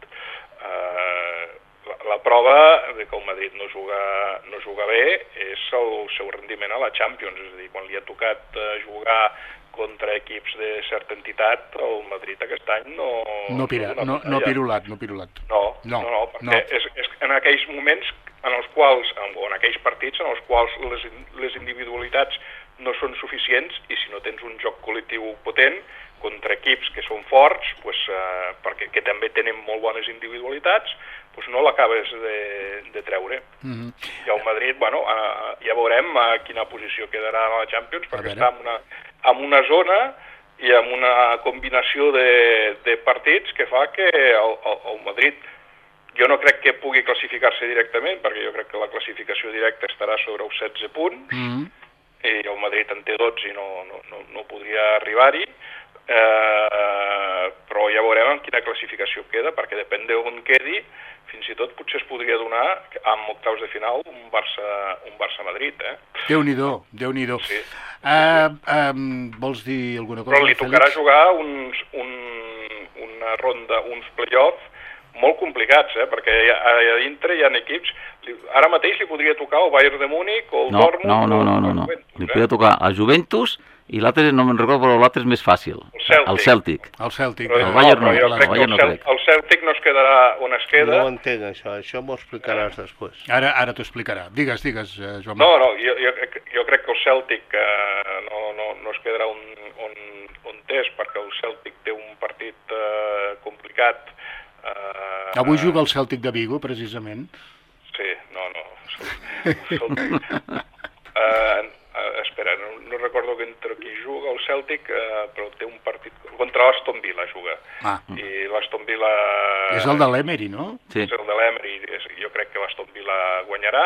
La prova que el Madrid no juga bé és el seu rendiment a la Champions, és a dir, quan li ha tocat jugar contra equips de certa entitat, el Madrid aquest any no ha pirulat. No, perquè és en aquells moments en els quals, o en aquells partits en els quals les individualitats no són suficients, i si no tens un joc col·lectiu potent contra equips que són forts, que també tenen molt bones individualitats, no l'acabes de treure. I el Madrid, ja veurem a quina posició quedarà a la Champions, perquè està en una zona i amb una combinació de partits que fa que el Madrid, jo no crec que pugui classificar-se directament, perquè jo crec que la classificació directa estarà sobre els 16 punts, i el Madrid en té 12 i no podria arribar-hi, però ja veurem en quina classificació queda, perquè depèn d'on quedi, fins i tot potser es podria donar amb octaus de final un Barça-Madrid. Déu-n'hi-do. Sí. Vols dir alguna cosa? Però li tocarà jugar una ronda, uns play-offs molt complicats, perquè a dintre hi ha equips. Ara mateix li podria tocar el Bayern de Múnich o el Dortmund. No. Li podria tocar a Juventus, i l'altre, no me'n recordo, però l'altre és més fàcil. El Celtic. El Bayern no crec. El Celtic no es quedarà on es queda. No ho entenc, això m'ho explicaràs després. Ara t'ho explicarà. Digues, Joan Marc. No, jo crec que el Celtic no es quedarà on és, perquè el Celtic té un partit complicat. Avui juga el Celtic de Vigo, precisament. Sí, espera, no recordo contra qui juga el Celtic, però té un partit contra l'Aston Villa juga. I l'Aston Villa... És el de l'Emery, no? Sí. És el de l'Emery, jo crec que l'Aston Villa guanyarà.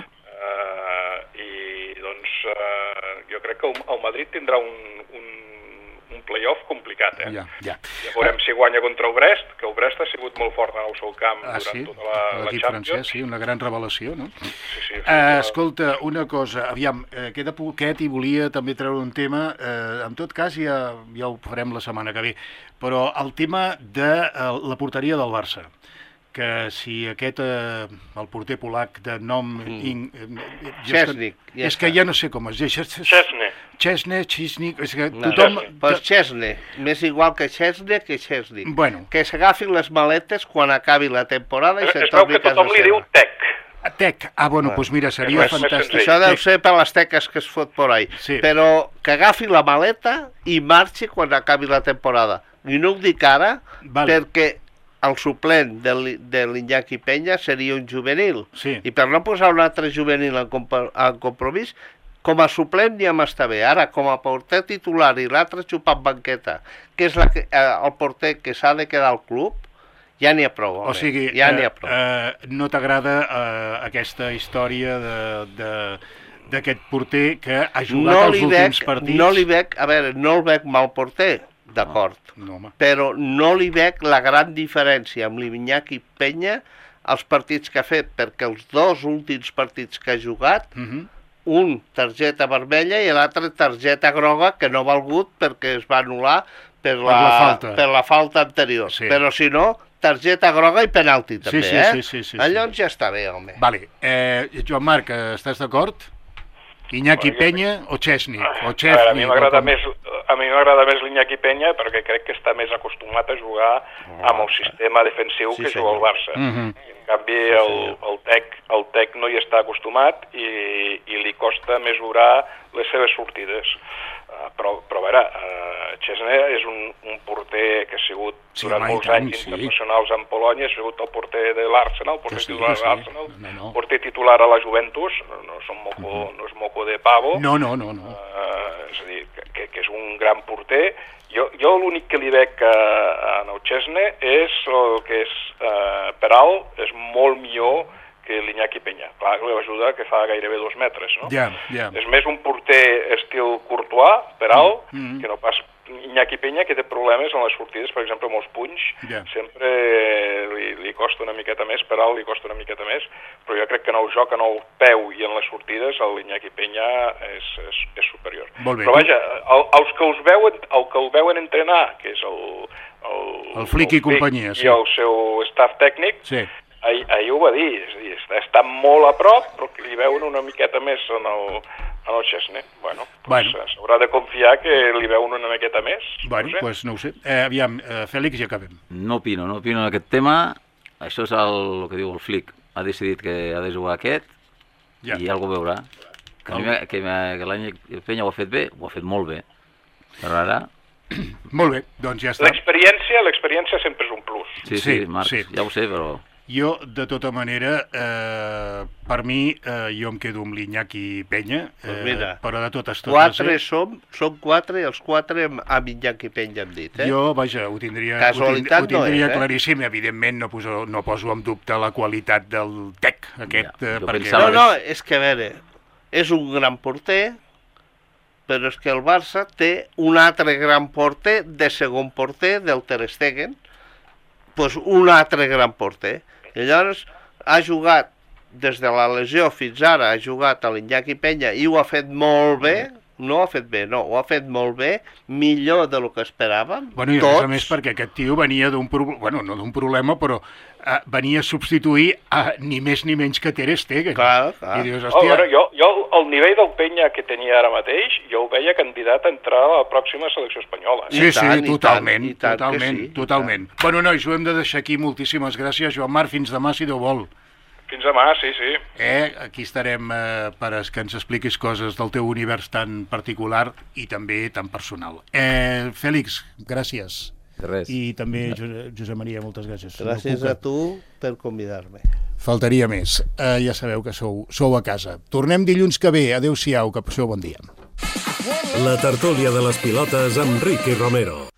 I doncs jo crec que el Madrid tindrà un play-off complicat. Ja veurem si guanya contra el Brest, que el Brest ha sigut molt fort en el seu camp durant tota la Champions. Francès, sí, una gran revelació, no? Sí. Escolta, una cosa, aviam, queda poquet i volia també treure un tema, en tot cas ja ho farem la setmana que ve, però el tema de la porteria del Barça, que si aquest, el porter polac de nom... Chesnik. És que ja no sé com es diu. Chesnik, és que tothom... Pues Chesnik, més igual que Chesnik que Chesnik. Bueno. Que s'agafin les maletes quan acabi la temporada i se torni a casa seva. Es veu que tothom li diu Tec. Doncs mira, seria fantàstic. Això deu ser per les teques que es fot por ahí. Però que agafi la maleta i marxi quan acabi la temporada. I no ho dic ara perquè el suplent de l'Iñaki Peña seria un juvenil. I per no posar un altre juvenil en compromís, com a suplent ja m'està bé. Ara, com a porter titular i l'altre xupant banqueta, que és el porter que s'ha de quedar al club, ja n'hi ha prou. O sigui, no t'agrada aquesta història d'aquest porter que ha jugat els últims partits? No li veig, a veure, no el veig mal porter, d'acord, però no li veig la gran diferència amb l'Iñaki Peña als partits que ha fet, perquè els dos últims partits que ha jugat, un targeta vermella i l'altre targeta groga, que no ha valgut perquè es va anul·lar per la falta anterior. Però si no, targeta groga i penalti també, Llavors ja està bé, home. Vale. Joan Marc, estàs d'acord? Iñaki Peña o Chesnik? A mi m'agrada més l'Iñaki Peña perquè crec que està més acostumat a jugar amb el sistema defensiu que juga el Barça. En canvi, el Tec no hi està acostumat i li costa mesurar les seves sortides. Però a veure, Chesnik és un porter que ha sigut durant molts anys internacionals en Polònia, ha sigut el porter de l'Arsenal, porter titular a la Juventus, no és moco de pavo. No. És a dir, que és un gran porter. Jo l'únic que li veig en el Chesnik és el que és Peral, és molt millor que l'Iñaki Peña. Clar, l'ajuda que fa gairebé 2 metres, no? Ja. És més un porter estil Courtois, per alt, que no pas Iñaki Peña, que té problemes en les sortides, per exemple, amb els punys, sempre li costa una miqueta més, per alt li costa una miqueta més, però jo crec que en el joc, en el peu i en les sortides, l'Iñaki Peña és superior. Però vaja, el que el veuen entrenar, que és el Flick i companyia, i el seu staff tècnic, sí. Ahir ho va dir, és a dir, està molt a prop, però que li veuen una miqueta més en el Chesney. Bueno, s'haurà de confiar que li veuen una miqueta més. Bueno, doncs no ho sé. Aviam, Fèlix, ja acabem. No opino en aquest tema. Això és el que diu el Flick. Ha decidit que ha de jugar aquest i algú veurà. Que l'any Peña ho ha fet bé, ho ha fet molt bé. Però ara... Molt bé, doncs ja està. L'experiència sempre és un plus. Sí, Marc, ja ho sé, però... Jo, de tota manera, per mi, jo em quedo amb l'Iñaki Peña, però de totes... 4 som 4 i els 4 amb Iñaki Peña hem dit, Jo, vaja, ho tindria claríssim. Evidentment, no poso en dubte la qualitat del tec, aquest. No, és que, a veure, és un gran porter, però és que el Barça té un altre gran porter, de segon porter, del Ter Stegen, doncs un altre gran porter. I llavors ha jugat, des de la lesió fins ara, ha jugat a l'Iñaki Peña i ho ha fet molt bé, ho ha fet molt bé, millor del que esperàvem. Bueno, i a més perquè aquest tio venia d'un problema, bueno, no d'un problema, però venia a substituir ni més ni menys que Ter Stegen. Clar. I dius, hòstia... Jo, el nivell del Peña que tenia ara mateix, jo ho veia candidat a entrar a la pròxima selecció espanyola. Sí, totalment. Bueno, nois, ho hem de deixar aquí. Moltíssimes gràcies, Joan Marc. Fins demà, si Déu vol. Fins demà, sí. Aquí estarem per que ens expliquis coses del teu univers tan particular i també tan personal. Fèlix, gràcies. Res. I també Josep Maria, moltes gràcies. Gràcies a tu per convidar-me. Faltaria més. Ja sabeu que sou a casa. Tornem dilluns que ve. Adéu-siau, que passeu bon dia. La tertúlia de les pilotes amb Ricky Romero.